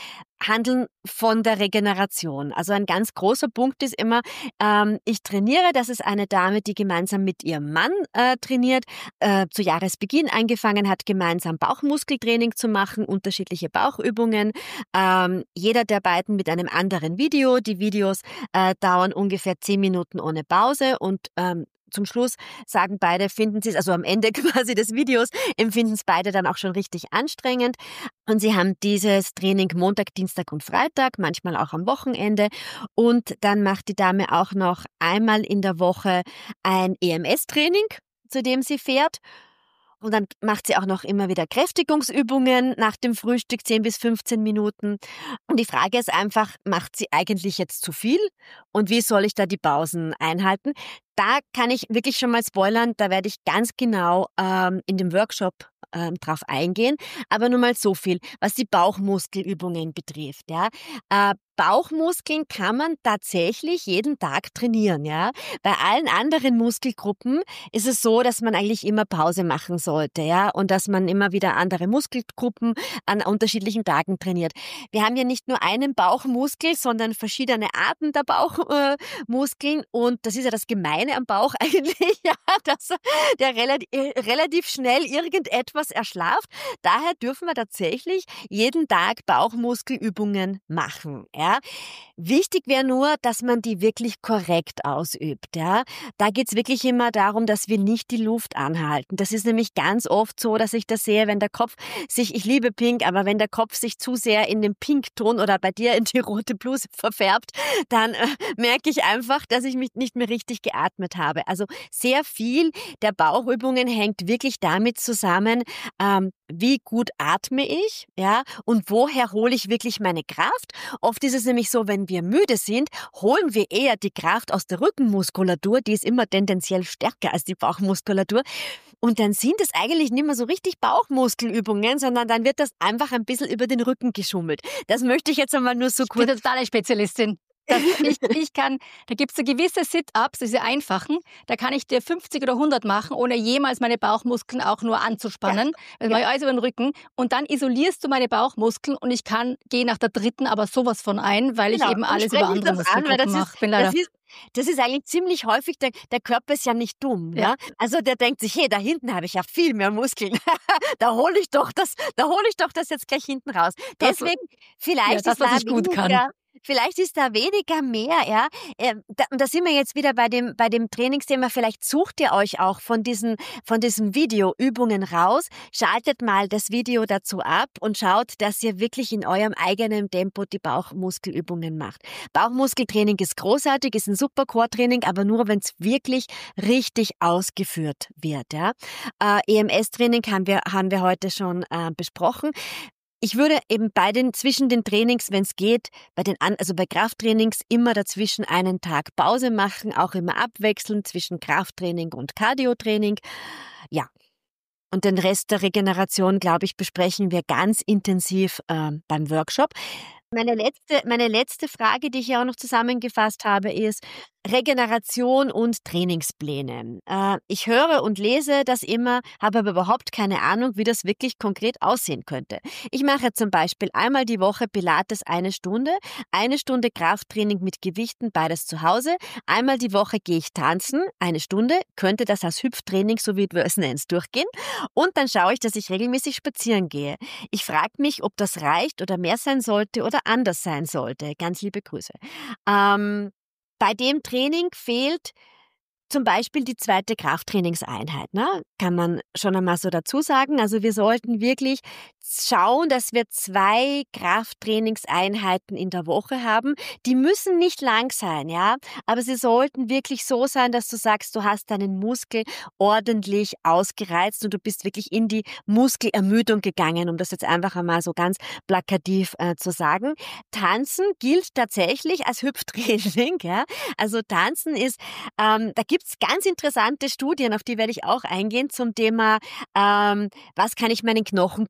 handeln von der Regeneration. Also ein ganz großer Punkt ist immer, ähm, ich trainiere, das ist eine Dame, die gemeinsam mit ihrem Mann äh, trainiert, äh, zu Jahresbeginn angefangen hat, gemeinsam Bauchmuskeltraining zu machen, unterschiedliche Bauchübungen. Ähm, jeder der beiden mit einem anderen Video. Die Videos äh, dauern ungefähr zehn Minuten ohne Pause und ähm, zum Schluss sagen beide, finden sie es, also am Ende quasi des Videos, empfinden es beide dann auch schon richtig anstrengend. Und sie haben dieses Training Montag, Dienstag und Freitag, manchmal auch am Wochenende. Und dann macht die Dame auch noch einmal in der Woche ein E M S-Training, zu dem sie fährt. Und dann macht sie auch noch immer wieder Kräftigungsübungen nach dem Frühstück, zehn bis fünfzehn Minuten. Und die Frage ist einfach, macht sie eigentlich jetzt zu viel? Und wie soll ich da die Pausen einhalten? Da kann ich wirklich schon mal spoilern, da werde ich ganz genau ähm, in dem Workshop ähm, drauf eingehen. Aber nur mal so viel, was die Bauchmuskelübungen betrifft. Ja? Äh, Bauchmuskeln kann man tatsächlich jeden Tag trainieren. Ja? Bei allen anderen Muskelgruppen ist es so, dass man eigentlich immer Pause machen sollte, ja, und dass man immer wieder andere Muskelgruppen an unterschiedlichen Tagen trainiert. Wir haben ja nicht nur einen Bauchmuskel, sondern verschiedene Arten der Bauchmuskeln äh, und das ist ja das Gemeine am Bauch eigentlich, ja, dass der relativ, relativ schnell irgendetwas erschlafft. Daher dürfen wir tatsächlich jeden Tag Bauchmuskelübungen machen. Ja. Wichtig wäre nur, dass man die wirklich korrekt ausübt. Ja. Da geht's wirklich immer darum, dass wir nicht die Luft anhalten. Das ist nämlich ganz oft so, dass ich das sehe, wenn der Kopf sich, ich liebe Pink, aber wenn der Kopf sich zu sehr in den Pinkton oder bei dir in die rote Bluse verfärbt, dann äh, merke ich einfach, dass ich mich nicht mehr richtig geatmet habe. Also sehr viel der Bauchübungen hängt wirklich damit zusammen, ähm, wie gut atme ich, ja, und woher hole ich wirklich meine Kraft? Oft ist es nämlich so, wenn wir müde sind, holen wir eher die Kraft aus der Rückenmuskulatur, die ist immer tendenziell stärker als die Bauchmuskulatur. Und dann sind es eigentlich nicht mehr so richtig Bauchmuskelübungen, sondern dann wird das einfach ein bisschen über den Rücken geschummelt. Das möchte ich jetzt einmal nur so kurz... Ich bin totale Spezialistin. Das, ich, ich kann, da gibt es so gewisse Sit-Ups, diese einfachen, da kann ich dir fünfzig oder hundert machen, ohne jemals meine Bauchmuskeln auch nur anzuspannen. Ja. Das mache ich alles über den Rücken. Und dann isolierst du meine Bauchmuskeln und ich kann, gehe nach der dritten aber sowas von ein, weil genau. ich eben alles über andere Muskelgruppen mache. Bin leider... Das ist Das ist eigentlich ziemlich häufig, der, der Körper ist ja nicht dumm. Ja. Ja? Also der denkt sich, hey, da hinten habe ich ja viel mehr Muskeln. da hole ich doch das, da hole ich doch das jetzt gleich hinten raus. Das, Deswegen, vielleicht ja, das, ist was da ich gut weniger, kann. Vielleicht ist da weniger mehr, ja. Und da sind wir jetzt wieder bei dem, bei dem Trainingsthema. Vielleicht sucht ihr euch auch von diesen, von diesem Video Übungen raus. Schaltet mal das Video dazu ab und schaut, dass ihr wirklich in eurem eigenen Tempo die Bauchmuskelübungen macht. Bauchmuskeltraining ist großartig, ist ein super Core-Training, aber nur, wenn es wirklich richtig ausgeführt wird, ja. Äh, E M S-Training haben wir, haben wir heute schon äh, besprochen. Ich würde eben bei den, zwischen den Trainings, wenn es geht, bei den, also bei Krafttrainings immer dazwischen einen Tag Pause machen, auch immer abwechseln zwischen Krafttraining und Cardiotraining. Ja. Und den Rest der Regeneration, glaube ich, besprechen wir ganz intensiv äh, beim Workshop. Meine letzte, meine letzte Frage, die ich hier auch noch zusammengefasst habe, ist Regeneration und Trainingspläne. Äh, ich höre und lese das immer, habe aber überhaupt keine Ahnung, wie das wirklich konkret aussehen könnte. Ich mache zum Beispiel einmal die Woche Pilates eine Stunde, eine Stunde Krafttraining mit Gewichten, beides zu Hause. Einmal die Woche gehe ich tanzen, eine Stunde, könnte das als Hüpftraining, so wie du es nennst, durchgehen. Und dann schaue ich, dass ich regelmäßig spazieren gehe. Ich frage mich, ob das reicht oder mehr sein sollte oder anders sein sollte. Ganz liebe Grüße. Ähm, bei dem Training fehlt zum Beispiel die zweite Krafttrainingseinheit, ne? Kann man schon einmal so dazu sagen. Also wir sollten wirklich schauen, dass wir zwei Krafttrainingseinheiten in der Woche haben. Die müssen nicht lang sein, ja, aber sie sollten wirklich so sein, dass du sagst, du hast deinen Muskel ordentlich ausgereizt und du bist wirklich in die Muskelermüdung gegangen, um das jetzt einfach einmal so ganz plakativ äh, zu sagen. Tanzen gilt tatsächlich als Hüpftraining, ja. Also Tanzen ist, ähm, da gibt es ganz interessante Studien, auf die werde ich auch eingehen, zum Thema, ähm, was kann ich meinen Knochen Gutes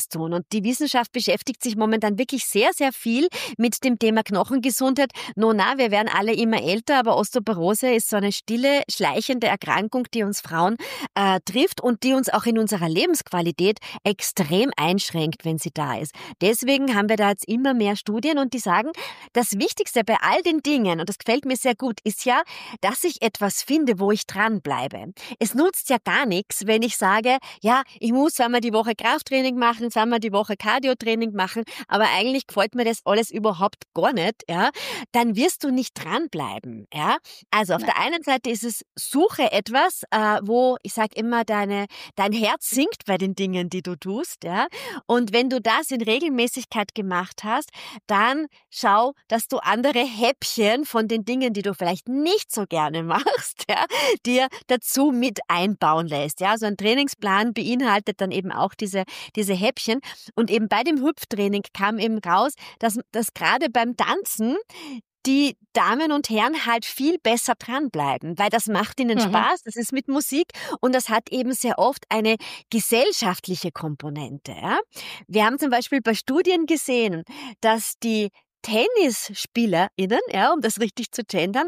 tun. Und die Wissenschaft beschäftigt sich momentan wirklich sehr, sehr viel mit dem Thema Knochengesundheit. No, na, wir werden alle immer älter, aber Osteoporose ist so eine stille, schleichende Erkrankung, die uns Frauen äh, trifft und die uns auch in unserer Lebensqualität extrem einschränkt, wenn sie da ist. Deswegen haben wir da jetzt immer mehr Studien und die sagen, das Wichtigste bei all den Dingen, und das gefällt mir sehr gut, ist ja, dass ich etwas finde, wo ich dranbleibe. Es nutzt ja gar nichts, wenn ich sage, ja, ich muss zweimal die Woche Krafttraining machen, zweimal die Woche Cardiotraining machen, aber eigentlich gefällt mir das alles überhaupt gar nicht, ja, dann wirst du nicht dranbleiben, ja. Also auf Nein. der einen Seite ist es, suche etwas, äh, wo, ich sage immer, deine, dein Herz sinkt bei den Dingen, die du tust, ja. Und wenn du das in Regelmäßigkeit gemacht hast, dann schau, dass du andere Häppchen von den Dingen, die du vielleicht nicht so gerne machst, ja, dir dazu mit einbauen lässt, ja. So ein Trainingsplan beinhaltet dann eben auch diese, diese Häppchen. Und eben bei dem Hüpftraining kam eben raus, dass, dass gerade beim Tanzen die Damen und Herren halt viel besser dranbleiben, weil das macht ihnen mhm. Spaß, das ist mit Musik und das hat eben sehr oft eine gesellschaftliche Komponente. Ja? Wir haben zum Beispiel bei Studien gesehen, dass die TennisspielerInnen, ja, um das richtig zu gendern,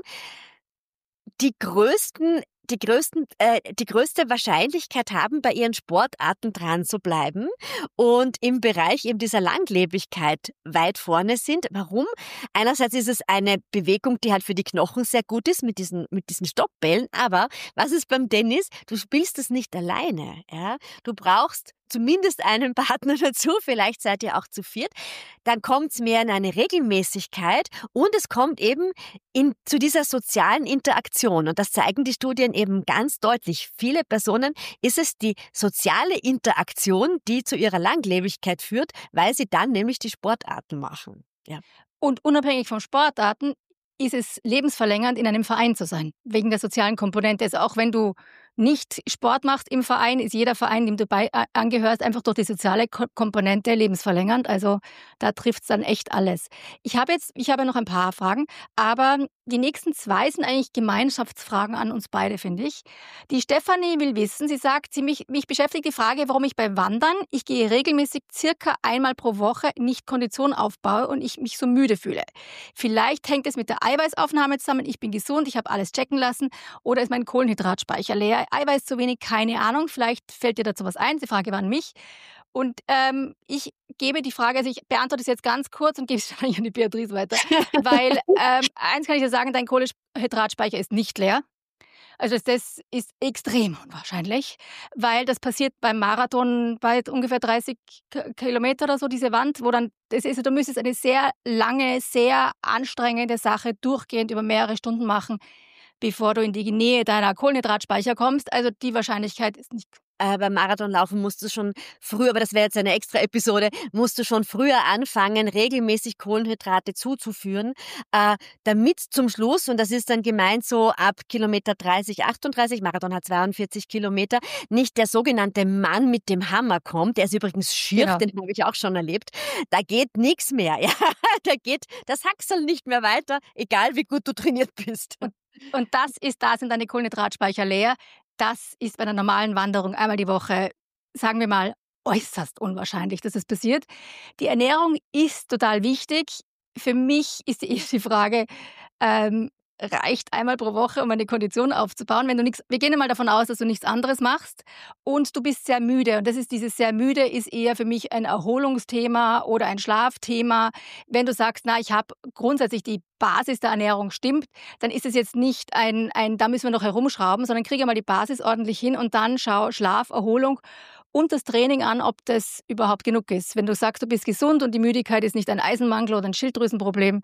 die größten die größten, äh, die größte Wahrscheinlichkeit haben, bei ihren Sportarten dran zu bleiben und im Bereich eben dieser Langlebigkeit weit vorne sind. Warum? Einerseits ist es eine Bewegung, die halt für die Knochen sehr gut ist mit diesen, mit diesen Stoppbällen, aber was ist beim Tennis? Du spielst es nicht alleine, ja? Du brauchst zumindest einen Partner dazu, vielleicht seid ihr auch zu viert, dann kommt es mehr in eine Regelmäßigkeit und es kommt eben in, zu dieser sozialen Interaktion. Und das zeigen die Studien eben ganz deutlich. Viele Personen ist es die soziale Interaktion, die zu ihrer Langlebigkeit führt, weil sie dann nämlich die Sportarten machen. Ja. Und unabhängig von Sportarten ist es lebensverlängernd, in einem Verein zu sein, wegen der sozialen Komponente. Also auch wenn du nicht Sport machst im Verein, ist jeder Verein, dem du bei, äh, angehörst, einfach durch die soziale Ko- Komponente lebensverlängernd. Also da trifft es dann echt alles. Ich habe jetzt, ich habe noch ein paar Fragen, aber die nächsten zwei sind eigentlich Gemeinschaftsfragen an uns beide, finde ich. Die Stefanie will wissen, sie sagt, sie mich, mich beschäftigt die Frage, warum ich beim Wandern, ich gehe regelmäßig circa einmal pro Woche, nicht Kondition aufbaue und ich mich so müde fühle. Vielleicht hängt es mit der Eiweißaufnahme zusammen, ich bin gesund, ich habe alles checken lassen oder ist mein Kohlenhydratspeicher leer? Eiweiß zu wenig, keine Ahnung. Vielleicht fällt dir dazu was ein. Die Frage war an mich. Und ähm, ich gebe die Frage, also ich beantworte es jetzt ganz kurz und gebe es dann an die Beatrice weiter. Weil ähm, eins kann ich dir sagen, dein Kohlenhydratspeicher ist nicht leer. Also das ist extrem unwahrscheinlich, weil das passiert beim Marathon bei ungefähr dreißig Kilometer oder so, diese Wand, wo dann, das ist, du müsstest eine sehr lange, sehr anstrengende Sache durchgehend über mehrere Stunden machen, bevor du in die Nähe deiner Kohlenhydratspeicher kommst. Also die Wahrscheinlichkeit ist nicht. Äh, beim Marathonlaufen musst du schon früher, aber das wäre jetzt eine extra Episode, musst du schon früher anfangen, regelmäßig Kohlenhydrate zuzuführen, äh, damit zum Schluss, und das ist dann gemeint so ab Kilometer dreißig, achtunddreißig, Marathon hat zweiundvierzig Kilometer, nicht der sogenannte Mann mit dem Hammer kommt, der ist übrigens schier, genau. Den habe ich auch schon erlebt, da geht nichts mehr, ja, da geht das Hacksel nicht mehr weiter, egal wie gut du trainiert bist. Und, und das ist, da sind deine Kohlenhydratspeicher leer. Das ist bei einer normalen Wanderung einmal die Woche, sagen wir mal, äußerst unwahrscheinlich, dass es passiert. Die Ernährung ist total wichtig. Für mich ist die, ist die Frage, ähm, reicht einmal pro Woche, um eine Kondition aufzubauen. Wenn du nichts, wir gehen mal davon aus, dass du nichts anderes machst und du bist sehr müde. Und das ist dieses sehr müde ist eher für mich ein Erholungsthema oder ein Schlafthema. Wenn du sagst, na, ich habe grundsätzlich die Basis der Ernährung stimmt, dann ist es jetzt nicht ein, ein, da müssen wir noch herumschrauben, sondern kriege mal die Basis ordentlich hin und dann schau Schlaf, Erholung und das Training an, ob das überhaupt genug ist. Wenn du sagst, du bist gesund und die Müdigkeit ist nicht ein Eisenmangel oder ein Schilddrüsenproblem,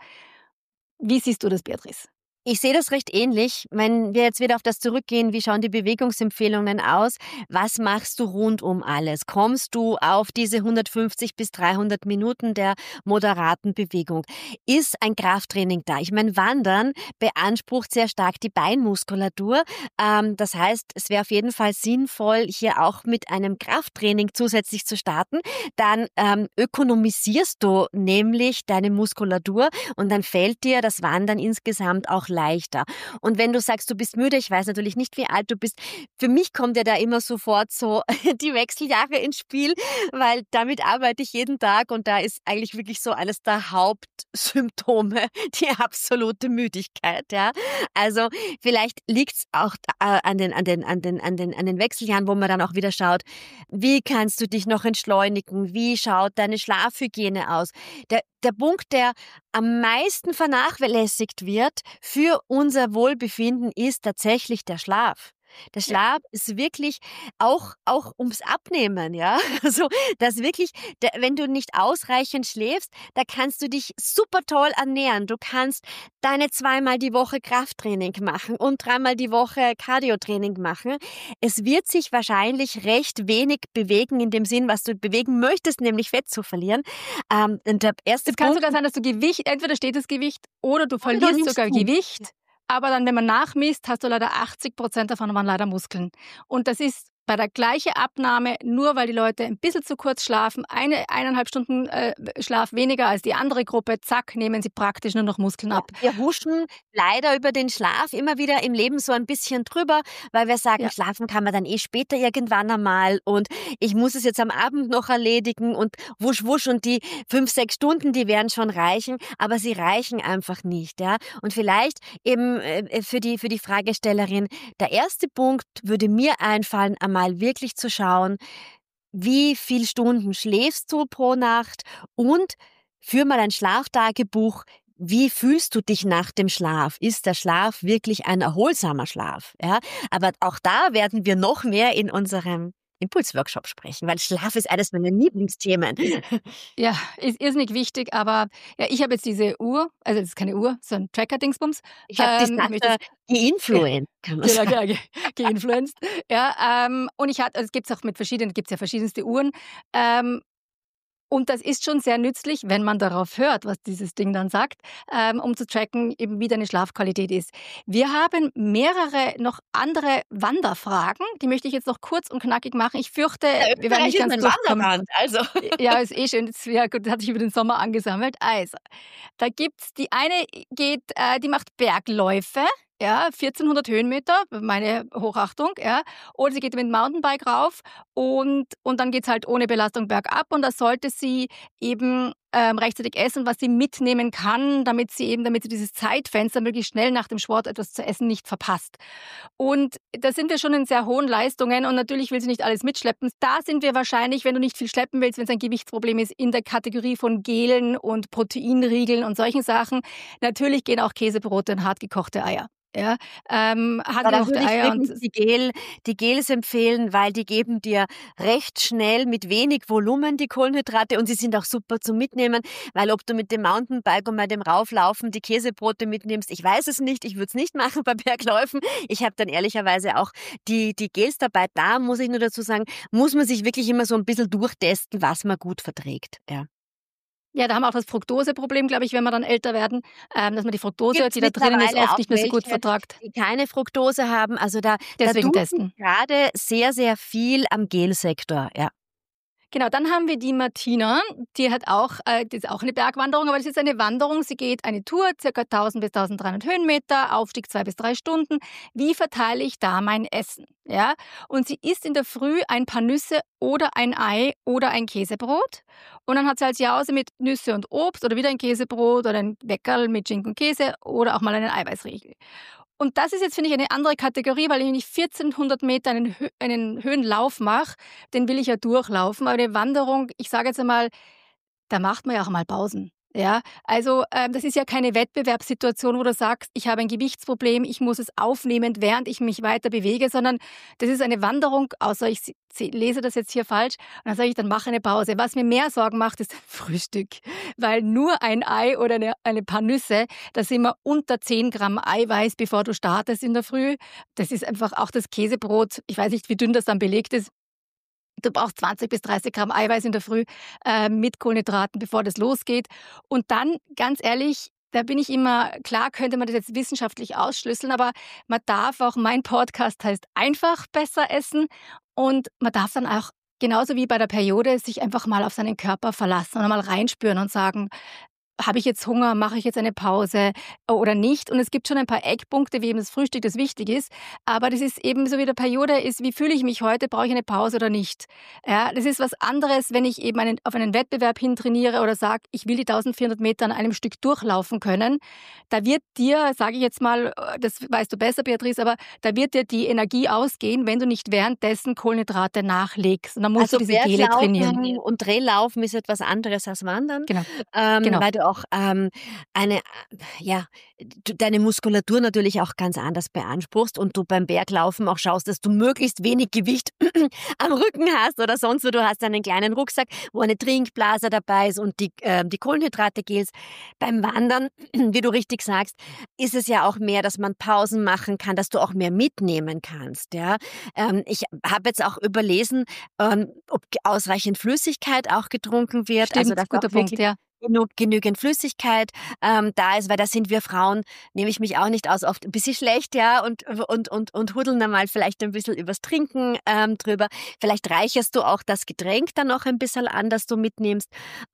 wie siehst du das, Beatrice? Ich sehe das recht ähnlich. Wenn wir jetzt wieder auf das zurückgehen, wie schauen die Bewegungsempfehlungen aus? Was machst du rund um alles? Kommst du auf diese hundertfünfzig bis dreihundert Minuten der moderaten Bewegung? Ist ein Krafttraining da? Ich meine, Wandern beansprucht sehr stark die Beinmuskulatur. Ähm, das heißt, es wäre auf jeden Fall sinnvoll, hier auch mit einem Krafttraining zusätzlich zu starten. Dann ähm, ökonomisierst du nämlich deine Muskulatur und dann fällt dir das Wandern insgesamt auch leichter. Und wenn du sagst, du bist müde, ich weiß natürlich nicht, wie alt du bist, für mich kommt ja da immer sofort so die Wechseljahre ins Spiel, weil damit arbeite ich jeden Tag und da ist eigentlich wirklich so eines der Hauptsymptome die absolute Müdigkeit. Ja? Also vielleicht liegt es auch äh, an den, an, den, an, den, an, den, an den Wechseljahren, wo man dann auch wieder schaut, wie kannst du dich noch entschleunigen, wie schaut deine Schlafhygiene aus. Der, der Punkt, der am meisten vernachlässigt wird für unser Wohlbefinden, ist tatsächlich der Schlaf. Der Schlaf ja. ist wirklich auch, auch ums Abnehmen, ja. Also, das wirklich, der, wenn du nicht ausreichend schläfst, da kannst du dich super toll ernähren. Du kannst deine zweimal die Woche Krafttraining machen und dreimal die Woche Cardiotraining machen. Es wird sich wahrscheinlich recht wenig bewegen in dem Sinn, was du bewegen möchtest, nämlich Fett zu verlieren. Ähm, und der erste es kann Punkt, sogar sein, dass du Gewicht, entweder steht das Gewicht oder du verlierst oder sogar du. Gewicht. Aber dann, wenn man nachmisst, hast du leider achtzig Prozent davon waren leider Muskeln. Und das ist bei der gleichen Abnahme, nur weil die Leute ein bisschen zu kurz schlafen, eine, eineinhalb Stunden äh, Schlaf weniger als die andere Gruppe, zack, nehmen sie praktisch nur noch Muskeln ab. Wir huschen leider über den Schlaf immer wieder im Leben so ein bisschen drüber, weil wir sagen, ja. schlafen kann man dann eh später irgendwann einmal und ich muss es jetzt am Abend noch erledigen und wusch, wusch und die fünf, sechs Stunden, die werden schon reichen, aber sie reichen einfach nicht. Ja? Und vielleicht eben äh, für die, für die Fragestellerin, der erste Punkt würde mir einfallen, einmal wirklich zu schauen, wie viele Stunden schläfst du pro Nacht und führ mal ein Schlaftagebuch. Wie fühlst du dich nach dem Schlaf? Ist der Schlaf wirklich ein erholsamer Schlaf? Ja, aber auch da werden wir noch mehr in unserem Impulsworkshop sprechen, weil Schlaf ist eines meiner Lieblingsthemen. Ja, ist irrsinnig wichtig, aber ja, ich habe jetzt diese Uhr, also das ist keine Uhr, so ein Tracker-Dingsbums. Ich habe ähm, das das geinfluenced, kann man genau, sagen. Ge geinfluenced. Ja, ähm, und ich hatte, also es gibt es auch mit verschiedenen, gibt es ja verschiedenste Uhren. Ähm, Und das ist schon sehr nützlich, wenn man darauf hört, was dieses Ding dann sagt, ähm, um zu tracken, eben wie deine Schlafqualität ist. Wir haben mehrere noch andere Wanderfragen, die möchte ich jetzt noch kurz und knackig machen. Ich fürchte, ja, wir werden nicht ganz durchkommen. Also. Ja, ist eh schön. Das, ja, gut, das hat sich über den Sommer angesammelt. Also, da gibt's die eine geht, äh, die macht Bergläufe. Ja, vierzehnhundert Höhenmeter, meine Hochachtung, ja. Oder sie geht mit dem Mountainbike rauf und, und dann geht's halt ohne Belastung bergab und da sollte sie eben ähm, rechtzeitig essen, was sie mitnehmen kann, damit sie eben, damit sie dieses Zeitfenster möglichst schnell nach dem Sport etwas zu essen nicht verpasst. Und da sind wir schon in sehr hohen Leistungen und natürlich will sie nicht alles mitschleppen. Da sind wir wahrscheinlich, wenn du nicht viel schleppen willst, wenn es ein Gewichtsproblem ist, in der Kategorie von Gelen und Proteinriegeln und solchen Sachen. Natürlich gehen auch Käsebrote und hartgekochte Eier. Ja, ähm, hat da noch würde ich Eier wirklich und die, Gel, die Gels empfehlen, weil die geben dir recht schnell mit wenig Volumen die Kohlenhydrate und sie sind auch super zum Mitnehmen, weil ob du mit dem Mountainbike und bei dem Rauflaufen die Käsebrote mitnimmst, ich weiß es nicht, ich würde es nicht machen bei Bergläufen. Ich habe dann ehrlicherweise auch die, die Gels dabei. Da muss ich nur dazu sagen, muss man sich wirklich immer so ein bisschen durchtesten, was man gut verträgt. Ja. Ja, da haben wir auch das Fructoseproblem, glaube ich, wenn wir dann älter werden, ähm, dass man die Fructose, Gibt's die da drinnen ist, oft nicht mehr so gut vertragt. Die keine Fructose haben, also da, Deswegen da testen. gerade sehr, sehr viel am Gelsektor, ja. Genau, dann haben wir die Martina, die hat auch, äh, die ist auch eine Bergwanderung, aber das ist eine Wanderung. Sie geht eine Tour, ca. tausend bis tausenddreihundert Höhenmeter, Aufstieg zwei bis drei Stunden. Wie verteile ich da mein Essen? Ja, und sie isst in der Früh ein paar Nüsse oder ein Ei oder ein Käsebrot. Und dann hat sie als Jause mit Nüsse und Obst oder wieder ein Käsebrot oder ein Weckerl mit Schinken und Käse oder auch mal einen Eiweißriegel. Und das ist jetzt, finde ich, eine andere Kategorie, weil wenn ich vierzehnhundert Meter einen, Hö- einen Höhenlauf mache, den will ich ja durchlaufen. Aber eine Wanderung, ich sage jetzt einmal, da macht man ja auch mal Pausen. Ja, also ähm, das ist ja keine Wettbewerbssituation, wo du sagst, ich habe ein Gewichtsproblem, ich muss es aufnehmen, während ich mich weiter bewege, sondern das ist eine Wanderung, außer ich lese das jetzt hier falsch, und dann sage ich, dann mache eine Pause. Was mir mehr Sorgen macht, ist Frühstück, weil nur ein Ei oder eine, eine paar Nüsse, da sind wir unter zehn Gramm Eiweiß, bevor du startest in der Früh. Das ist einfach auch das Käsebrot, ich weiß nicht, wie dünn das dann belegt ist. Du brauchst zwanzig bis dreißig Gramm Eiweiß in der Früh äh, mit Kohlenhydraten, bevor das losgeht. Und dann, ganz ehrlich, da bin ich immer, klar könnte man das jetzt wissenschaftlich ausschlüsseln, aber man darf auch, mein Podcast heißt einfach besser essen und man darf dann auch, genauso wie bei der Periode, sich einfach mal auf seinen Körper verlassen und mal reinspüren und sagen, habe ich jetzt Hunger, mache ich jetzt eine Pause oder nicht? Und es gibt schon ein paar Eckpunkte, wie eben das Frühstück, das wichtig ist. Aber das ist eben so wie der Periode ist, wie fühle ich mich heute, brauche ich eine Pause oder nicht? Ja, das ist was anderes, wenn ich eben einen, auf einen Wettbewerb hin trainiere oder sage, ich will die eintausendvierhundert Meter an einem Stück durchlaufen können. Da wird dir, sage ich jetzt mal, das weißt du besser, Beatrice, aber da wird dir die Energie ausgehen, wenn du nicht währenddessen Kohlenhydrate nachlegst. Und dann musst Also du diese Gele trainieren. Und Drehlaufen ist etwas anderes als Wandern. Genau. Ähm, Genau. Weil du auch ähm, eine, ja, du deine Muskulatur natürlich auch ganz anders beanspruchst und du beim Berglaufen auch schaust, dass du möglichst wenig Gewicht am Rücken hast oder sonst wo. Du hast einen kleinen Rucksack, wo eine Trinkblase dabei ist und die, äh, die Kohlenhydrate gels. Beim Wandern, wie du richtig sagst, ist es ja auch mehr, dass man Pausen machen kann, dass du auch mehr mitnehmen kannst. Ja? Ähm, ich habe jetzt auch überlesen, ähm, ob ausreichend Flüssigkeit auch getrunken wird. Stimmt, also dass guter auch Punkt, wirklich ja. genug, genügend Flüssigkeit ähm, da ist, weil da sind wir Frauen, nehme ich mich auch nicht aus, oft ein bisschen schlecht, ja, und, und, und, und hudeln dann mal vielleicht ein bisschen übers Trinken ähm, drüber. Vielleicht reicherst du auch das Getränk dann noch ein bisschen an, das du mitnimmst.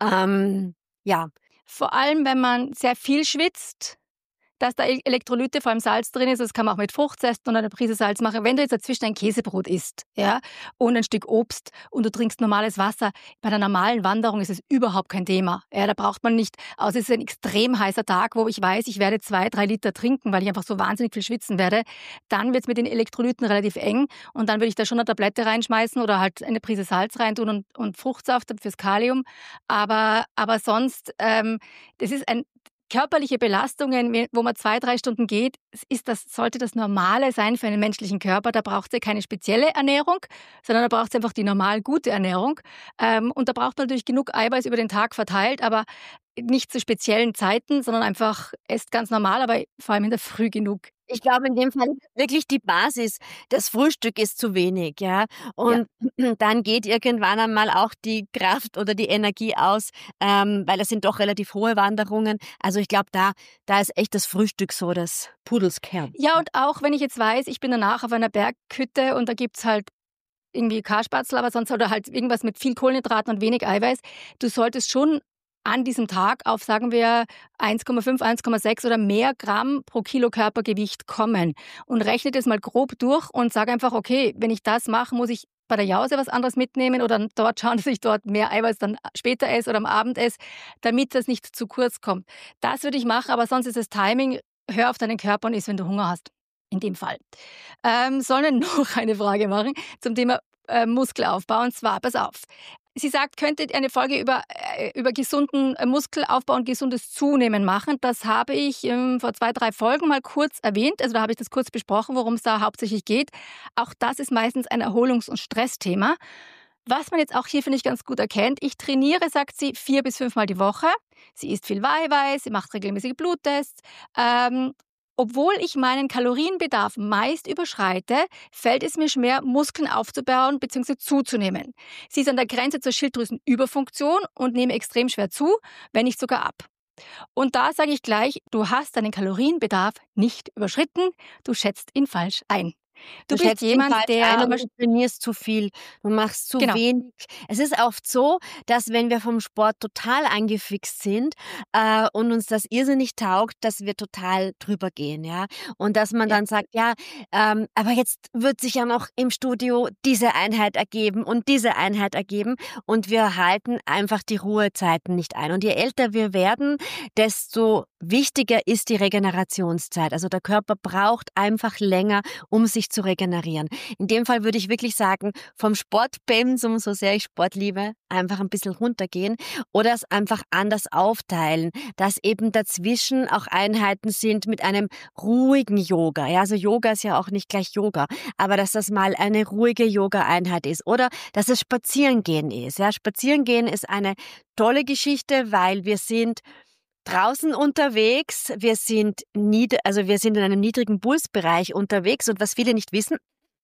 Ähm, ja. Vor allem, wenn man sehr viel schwitzt, dass da Elektrolyte, vor allem Salz drin ist. Das kann man auch mit Fruchtsäften und einer Prise Salz machen. Wenn du jetzt dazwischen ein Käsebrot isst, ja, und ein Stück Obst und du trinkst normales Wasser, bei einer normalen Wanderung ist es überhaupt kein Thema. Ja, da braucht man nicht, außer es ist ein extrem heißer Tag, wo ich weiß, ich werde zwei, drei Liter trinken, weil ich einfach so wahnsinnig viel schwitzen werde. Dann wird es mit den Elektrolyten relativ eng und dann würde ich da schon eine Tablette reinschmeißen oder halt eine Prise Salz reintun und, und Fruchtsaft fürs Kalium. Aber, aber sonst, ähm, das ist ein körperliche Belastungen, wo man zwei, drei Stunden geht, ist das, sollte das Normale sein für einen menschlichen Körper. Da braucht es ja keine spezielle Ernährung, sondern da braucht es einfach die normal gute Ernährung. Ähm, und da braucht man natürlich genug Eiweiß über den Tag verteilt, aber nicht zu speziellen Zeiten, sondern einfach esst ganz normal, aber vor allem in der Früh genug. Ich glaube, in dem Fall wirklich die Basis. Das Frühstück ist zu wenig, ja. Und ja. Dann geht irgendwann einmal auch die Kraft oder die Energie aus, ähm, weil das sind doch relativ hohe Wanderungen. Also ich glaube, da, da ist echt das Frühstück so das Pudelskern. Ja, und auch wenn ich jetzt weiß, ich bin danach auf einer Berghütte und da gibt's halt irgendwie Karspatzl, aber sonst oder halt irgendwas mit viel Kohlenhydraten und wenig Eiweiß. Du solltest schon an diesem Tag auf, sagen wir, eins Komma fünf, eins Komma sechs oder mehr Gramm pro Kilo Körpergewicht kommen. Und rechne das mal grob durch und sag einfach, okay, wenn ich das mache, muss ich bei der Jause was anderes mitnehmen oder dort schauen, dass ich dort mehr Eiweiß dann später esse oder am Abend esse, damit das nicht zu kurz kommt. Das würde ich machen, aber sonst ist das Timing, hör auf deinen Körper und iss, wenn du Hunger hast. In dem Fall. Ähm, sollen wir noch eine Frage machen zum Thema äh, Muskelaufbau, und zwar, pass auf. Sie sagt, könntet eine Folge über, äh, über gesunden äh, Muskelaufbau und gesundes Zunehmen machen. Das habe ich ähm, vor zwei, drei Folgen mal kurz erwähnt. Also da habe ich das kurz besprochen, worum es da hauptsächlich geht. Auch das ist meistens ein Erholungs- und Stressthema. Was man jetzt auch hier, finde ich, ganz gut erkennt, ich trainiere, sagt sie, vier bis fünfmal die Woche. Sie isst viel Eiweiß, sie macht regelmäßige Bluttests. Ähm, Obwohl ich meinen Kalorienbedarf meist überschreite, fällt es mir schwer, Muskeln aufzubauen bzw. zuzunehmen. Sie ist an der Grenze zur Schilddrüsenüberfunktion und nehme extrem schwer zu, wenn nicht sogar ab. Und da sage ich gleich, du hast deinen Kalorienbedarf nicht überschritten, du schätzt ihn falsch ein. Du, Du bist jemand, der... ein, du trainierst zu viel, du machst zu Genau. wenig. Es ist oft so, dass wenn wir vom Sport total angefixt sind äh, und uns das irrsinnig taugt, dass wir total drüber gehen, ja. Und dass man Ja. dann sagt, ja, ähm, aber jetzt wird sich ja noch im Studio diese Einheit ergeben und diese Einheit ergeben und wir halten einfach die Ruhezeiten nicht ein. Und je älter wir werden, desto wichtiger ist die Regenerationszeit. Also der Körper braucht einfach länger, um sich zu regenerieren. In dem Fall würde ich wirklich sagen, vom Sportpensum, so sehr ich Sport liebe, einfach ein bisschen runtergehen oder es einfach anders aufteilen, dass eben dazwischen auch Einheiten sind mit einem ruhigen Yoga. Ja, also Yoga ist ja auch nicht gleich Yoga, aber dass das mal eine ruhige Yoga-Einheit ist oder dass es Spazierengehen ist. Ja, Spazierengehen ist eine tolle Geschichte, weil wir sind draußen unterwegs, wir sind nied- also wir sind in einem niedrigen Pulsbereich unterwegs und was viele nicht wissen,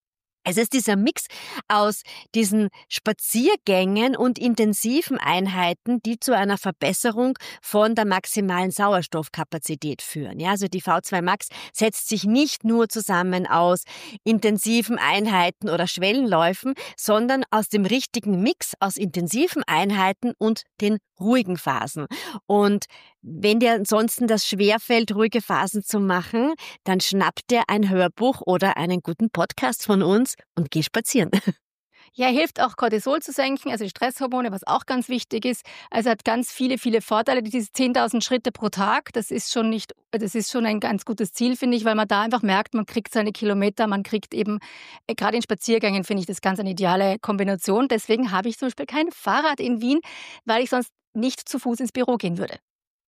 es ist dieser Mix aus diesen Spaziergängen und intensiven Einheiten, die zu einer Verbesserung von der maximalen Sauerstoffkapazität führen. Ja, also die V zwei Max setzt sich nicht nur zusammen aus intensiven Einheiten oder Schwellenläufen, sondern aus dem richtigen Mix aus intensiven Einheiten und den ruhigen Phasen. Und wenn dir ansonsten das schwerfällt, ruhige Phasen zu machen, dann schnapp dir ein Hörbuch oder einen guten Podcast von uns und geh spazieren. Ja, hilft auch Cortisol zu senken, also die Stresshormone, was auch ganz wichtig ist. Also hat ganz viele, viele Vorteile. Diese zehntausend Schritte pro Tag, das ist schon nicht, das ist schon ein ganz gutes Ziel, finde ich, weil man da einfach merkt, man kriegt seine Kilometer, man kriegt eben, äh, gerade in Spaziergängen finde ich das ganz eine ideale Kombination. Deswegen habe ich zum Beispiel kein Fahrrad in Wien, weil ich sonst nicht zu Fuß ins Büro gehen würde.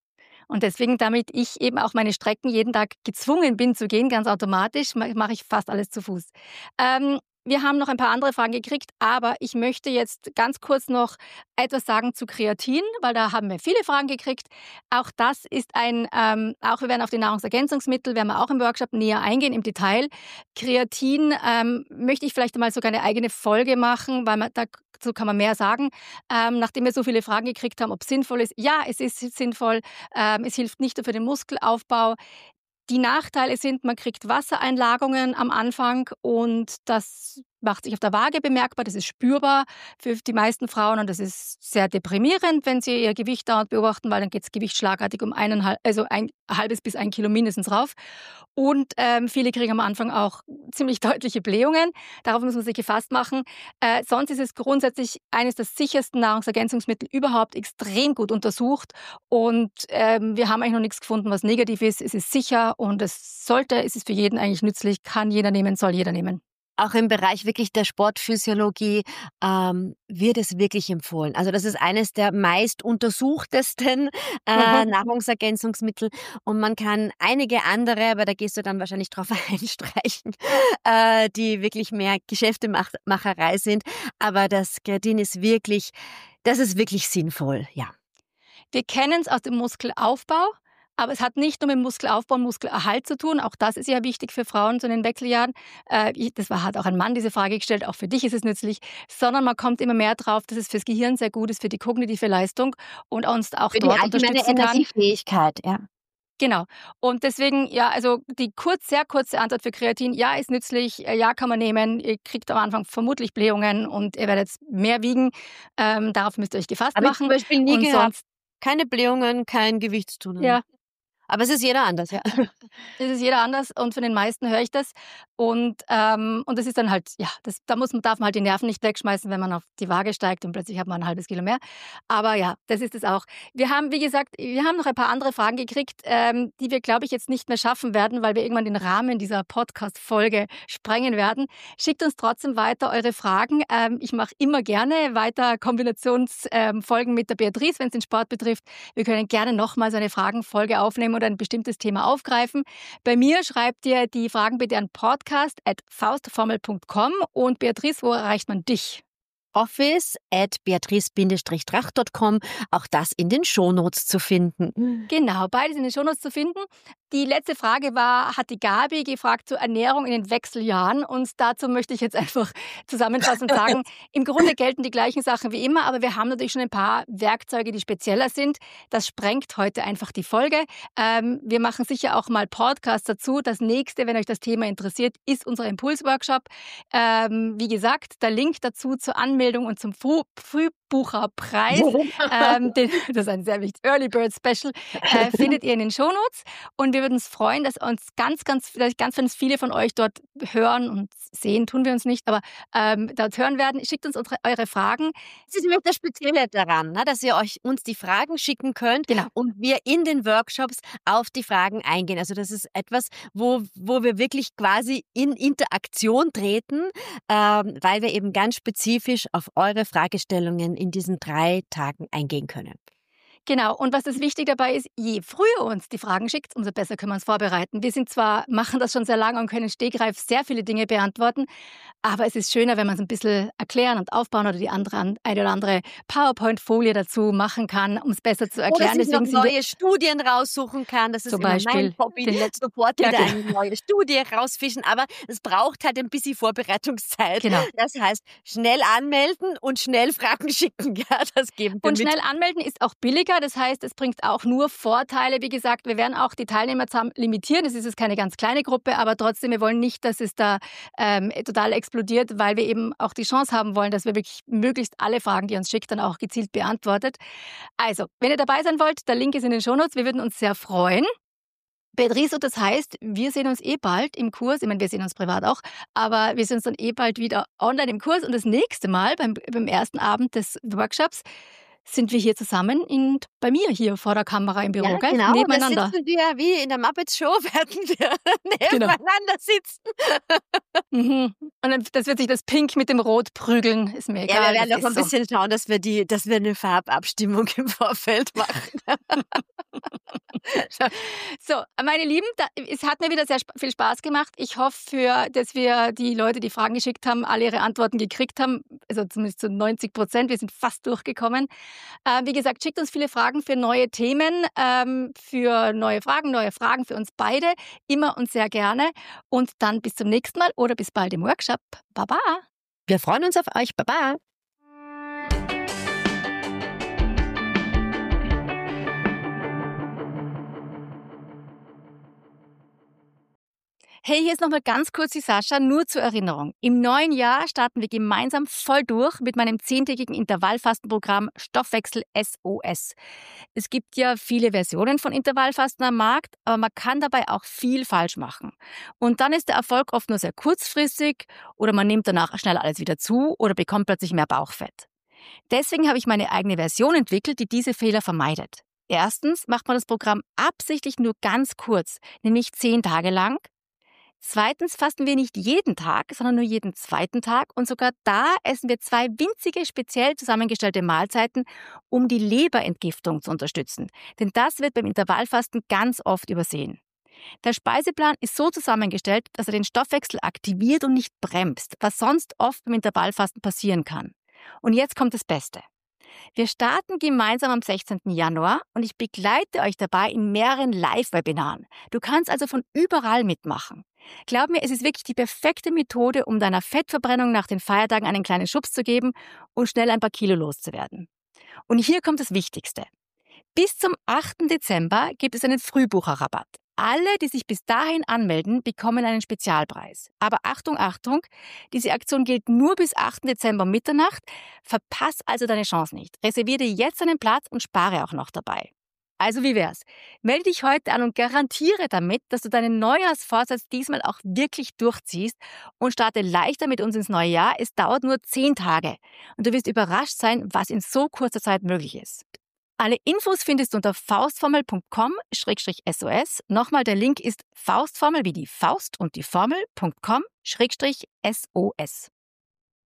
Und deswegen, damit ich eben auch meine Strecken jeden Tag gezwungen bin zu gehen, ganz automatisch, ma- mache ich fast alles zu Fuß. Ähm, wir haben noch ein paar andere Fragen gekriegt, aber ich möchte jetzt ganz kurz noch etwas sagen zu Kreatin, weil da haben wir viele Fragen gekriegt. Auch das ist ein, ähm, auch wir werden auf die Nahrungsergänzungsmittel, werden wir auch im Workshop näher eingehen im Detail. Kreatin ähm, möchte ich vielleicht mal sogar eine eigene Folge machen, weil man, dazu kann man mehr sagen. Ähm, nachdem wir so viele Fragen gekriegt haben, ob es sinnvoll ist. Ja, es ist sinnvoll. Ähm, es hilft nicht nur für den Muskelaufbau. Die Nachteile sind, man kriegt Wassereinlagerungen am Anfang und das macht sich auf der Waage bemerkbar. Das ist spürbar für die meisten Frauen und das ist sehr deprimierend, wenn sie ihr Gewicht dauernd beobachten, weil dann geht das Gewicht schlagartig um eineinhalb, also ein halbes bis ein Kilo mindestens rauf. Und ähm, viele kriegen am Anfang auch ziemlich deutliche Blähungen. Darauf muss man sich gefasst machen. Äh, sonst ist es grundsätzlich eines der sichersten Nahrungsergänzungsmittel überhaupt, extrem gut untersucht. Und ähm, wir haben eigentlich noch nichts gefunden, was negativ ist. Es ist sicher und es sollte, es ist für jeden eigentlich nützlich, kann jeder nehmen, soll jeder nehmen. Auch im Bereich wirklich der Sportphysiologie ähm, wird es wirklich empfohlen. Also das ist eines der meist untersuchtesten äh, Nahrungsergänzungsmittel und man kann einige andere, aber da gehst du dann wahrscheinlich drauf einstreichen, äh, die wirklich mehr Geschäftemacherei sind. Aber das Kreatin ist wirklich, das ist wirklich sinnvoll, ja. Wir kennen es aus dem Muskelaufbau. Aber es hat nicht nur mit Muskelaufbau und Muskelerhalt zu tun. Auch das ist ja wichtig für Frauen so in den Wechseljahren. Äh, ich, das war, hat auch ein Mann diese Frage gestellt. Auch für dich ist es nützlich. Sondern man kommt immer mehr drauf, dass es fürs Gehirn sehr gut ist, für die kognitive Leistung und uns auch Für die dort allgemeine unterstützen kann. Energiefähigkeit, ja. Genau. Und deswegen, ja, also die kurz, sehr kurze Antwort für Kreatin, ja, ist nützlich, äh, ja, kann man nehmen. Ihr kriegt am Anfang vermutlich Blähungen und ihr werdet mehr wiegen. Ähm, darauf müsst ihr euch gefasst Habe ich machen. zum Beispiel nie Und gehabt. sonst, Keine Blähungen, kein Gewichtszunahme. ja, Aber es ist jeder anders, ja. das ist jeder anders und von den meisten höre ich das. Und, ähm, und das ist dann halt, ja, das, da muss man, darf man halt die Nerven nicht wegschmeißen, wenn man auf die Waage steigt und plötzlich hat man ein halbes Kilo mehr. Aber ja, das ist es auch. Wir haben, wie gesagt, wir haben noch ein paar andere Fragen gekriegt, ähm, die wir, glaube ich, jetzt nicht mehr schaffen werden, weil wir irgendwann den Rahmen dieser Podcast-Folge sprengen werden. Schickt uns trotzdem weiter eure Fragen. Ähm, ich mache immer gerne weiter Kombinationsfolgen ähm, mit der Beatrice, wenn es den Sport betrifft. Wir können gerne nochmal so eine Fragenfolge aufnehmen oder ein bestimmtes Thema aufgreifen. Bei mir schreibt ihr die Fragen bitte an podcast at faustformel punkt com und Beatrice, wo erreicht man dich? Office at beatrice tracht punkt com, auch das in den Shownotes zu finden. Genau, beides in den Shownotes zu finden. Die letzte Frage war, hat die Gabi gefragt zur Ernährung in den Wechseljahren und dazu möchte ich jetzt einfach zusammenfassen und sagen, im Grunde gelten die gleichen Sachen wie immer, aber wir haben natürlich schon ein paar Werkzeuge, die spezieller sind. Das sprengt heute einfach die Folge. Ähm, wir machen sicher auch mal Podcasts dazu. Das nächste, wenn euch das Thema interessiert, ist unser Impulsworkshop. Ähm, wie gesagt, der Link dazu zur Anmeldung und zum Früh Frühbucherpreis, ähm, den, das ist ein sehr wichtiges Early Bird Special, äh, findet ihr in den Shownotes. Und wir würden uns freuen, dass uns ganz, ganz, ganz, ganz viele von euch dort hören und sehen, tun wir uns nicht, aber ähm, dort hören werden. Schickt uns unsere, eure Fragen. Das ist nämlich das Spezielle daran, ne, dass ihr euch uns die Fragen schicken könnt Genau. und wir in den Workshops auf die Fragen eingehen. Also das ist etwas, wo, wo wir wirklich quasi in Interaktion treten, ähm, weil wir eben ganz spezifisch auf eure Fragestellungen in diesen drei Tagen eingehen können. Genau, und was das wichtig dabei ist, je früher uns die Fragen schickt, umso besser können wir uns vorbereiten. Wir sind zwar, machen das schon sehr lange und können stegreif sehr viele Dinge beantworten, aber es ist schöner, wenn man es ein bisschen erklären und aufbauen oder die andere, eine oder andere PowerPoint-Folie dazu machen kann, um es besser zu erklären. Oder sich noch Deswegen neue Studien raussuchen kann, das ist zum immer Beispiel mein Hobby, den letzten- sofort Ja, wieder genau. eine neue Studie rausfischen, aber es braucht halt ein bisschen Vorbereitungszeit. Genau. Das heißt, schnell anmelden und schnell Fragen schicken, ja, das geben wir Und mit. schnell anmelden ist auch billiger. weniger. Das heißt, es bringt auch nur Vorteile. Wie gesagt, wir werden auch die Teilnehmerzahl limitieren. Es ist jetzt keine ganz kleine Gruppe, aber trotzdem, wir wollen nicht, dass es da ähm, total explodiert, weil wir eben auch die Chance haben wollen, dass wir wirklich möglichst alle Fragen, die ihr uns schickt, dann auch gezielt beantwortet. Also, wenn ihr dabei sein wollt, der Link ist in den Shownotes. Wir würden uns sehr freuen. Beatrice, das heißt, wir sehen uns eh bald im Kurs. Ich meine, wir sehen uns privat auch, aber wir sehen uns dann eh bald wieder online im Kurs. Und das nächste Mal, beim, beim ersten Abend des Workshops, sind wir hier zusammen in, bei mir hier vor der Kamera im Büro, Ja, gell? genau, Nebeneinander. da sitzen wir wie in der Muppets Show, werden wir nebeneinander sitzen. Mhm. Und dann, das wird sich das Pink mit dem Rot prügeln, ist mir egal. Ja, wir werden das doch ein ist so. bisschen schauen, dass wir, die, dass wir eine Farbabstimmung im Vorfeld machen. So, meine Lieben, da, es hat mir wieder sehr sp- viel Spaß gemacht. Ich hoffe, für, dass wir die Leute, die Fragen geschickt haben, alle ihre Antworten gekriegt haben. Also zumindest zu neunzig Prozent. Wir sind fast durchgekommen. Äh, wie gesagt, schickt uns viele Fragen für neue Themen, ähm, für neue Fragen, neue Fragen für uns beide. Immer und sehr gerne. Und dann bis zum nächsten Mal oder bis bald im Workshop. Baba! Wir freuen uns auf euch. Baba! Hey, hier ist nochmal ganz kurz die Sascha, nur zur Erinnerung. Im neuen Jahr starten wir gemeinsam voll durch mit meinem zehntägigen Intervallfastenprogramm Stoffwechsel S O S. Es gibt ja viele Versionen von Intervallfasten am Markt, aber man kann dabei auch viel falsch machen. Und dann ist der Erfolg oft nur sehr kurzfristig oder man nimmt danach schnell alles wieder zu oder bekommt plötzlich mehr Bauchfett. Deswegen habe ich meine eigene Version entwickelt, die diese Fehler vermeidet. Erstens macht man das Programm absichtlich nur ganz kurz, nämlich zehn Tage lang. Zweitens fasten wir nicht jeden Tag, sondern nur jeden zweiten Tag und sogar da essen wir zwei winzige, speziell zusammengestellte Mahlzeiten, um die Leberentgiftung zu unterstützen. Denn das wird beim Intervallfasten ganz oft übersehen. Der Speiseplan ist so zusammengestellt, dass er den Stoffwechsel aktiviert und nicht bremst, was sonst oft beim Intervallfasten passieren kann. Und jetzt kommt das Beste. Wir starten gemeinsam am sechzehnten Januar und ich begleite euch dabei in mehreren Live-Webinaren. Du kannst also von überall mitmachen. Glaub mir, es ist wirklich die perfekte Methode, um deiner Fettverbrennung nach den Feiertagen einen kleinen Schubs zu geben und schnell ein paar Kilo loszuwerden. Und hier kommt das Wichtigste. Bis zum achten Dezember gibt es einen Frühbucherrabatt. Alle, die sich bis dahin anmelden, bekommen einen Spezialpreis. Aber Achtung, Achtung, diese Aktion gilt nur bis achten Dezember Mitternacht. Verpass also deine Chance nicht. Reserviere dir jetzt einen Platz und spare auch noch dabei. Also wie wär's? Melde dich heute an und garantiere damit, dass du deinen Neujahrsvorsatz diesmal auch wirklich durchziehst und starte leichter mit uns ins neue Jahr. Es dauert nur zehn Tage und du wirst überrascht sein, was in so kurzer Zeit möglich ist. Alle Infos findest du unter faustformel punkt com schrägstrich S O S. Nochmal, der Link ist Faustformel wie die Faust und die Formel.com schrägstrich S O S.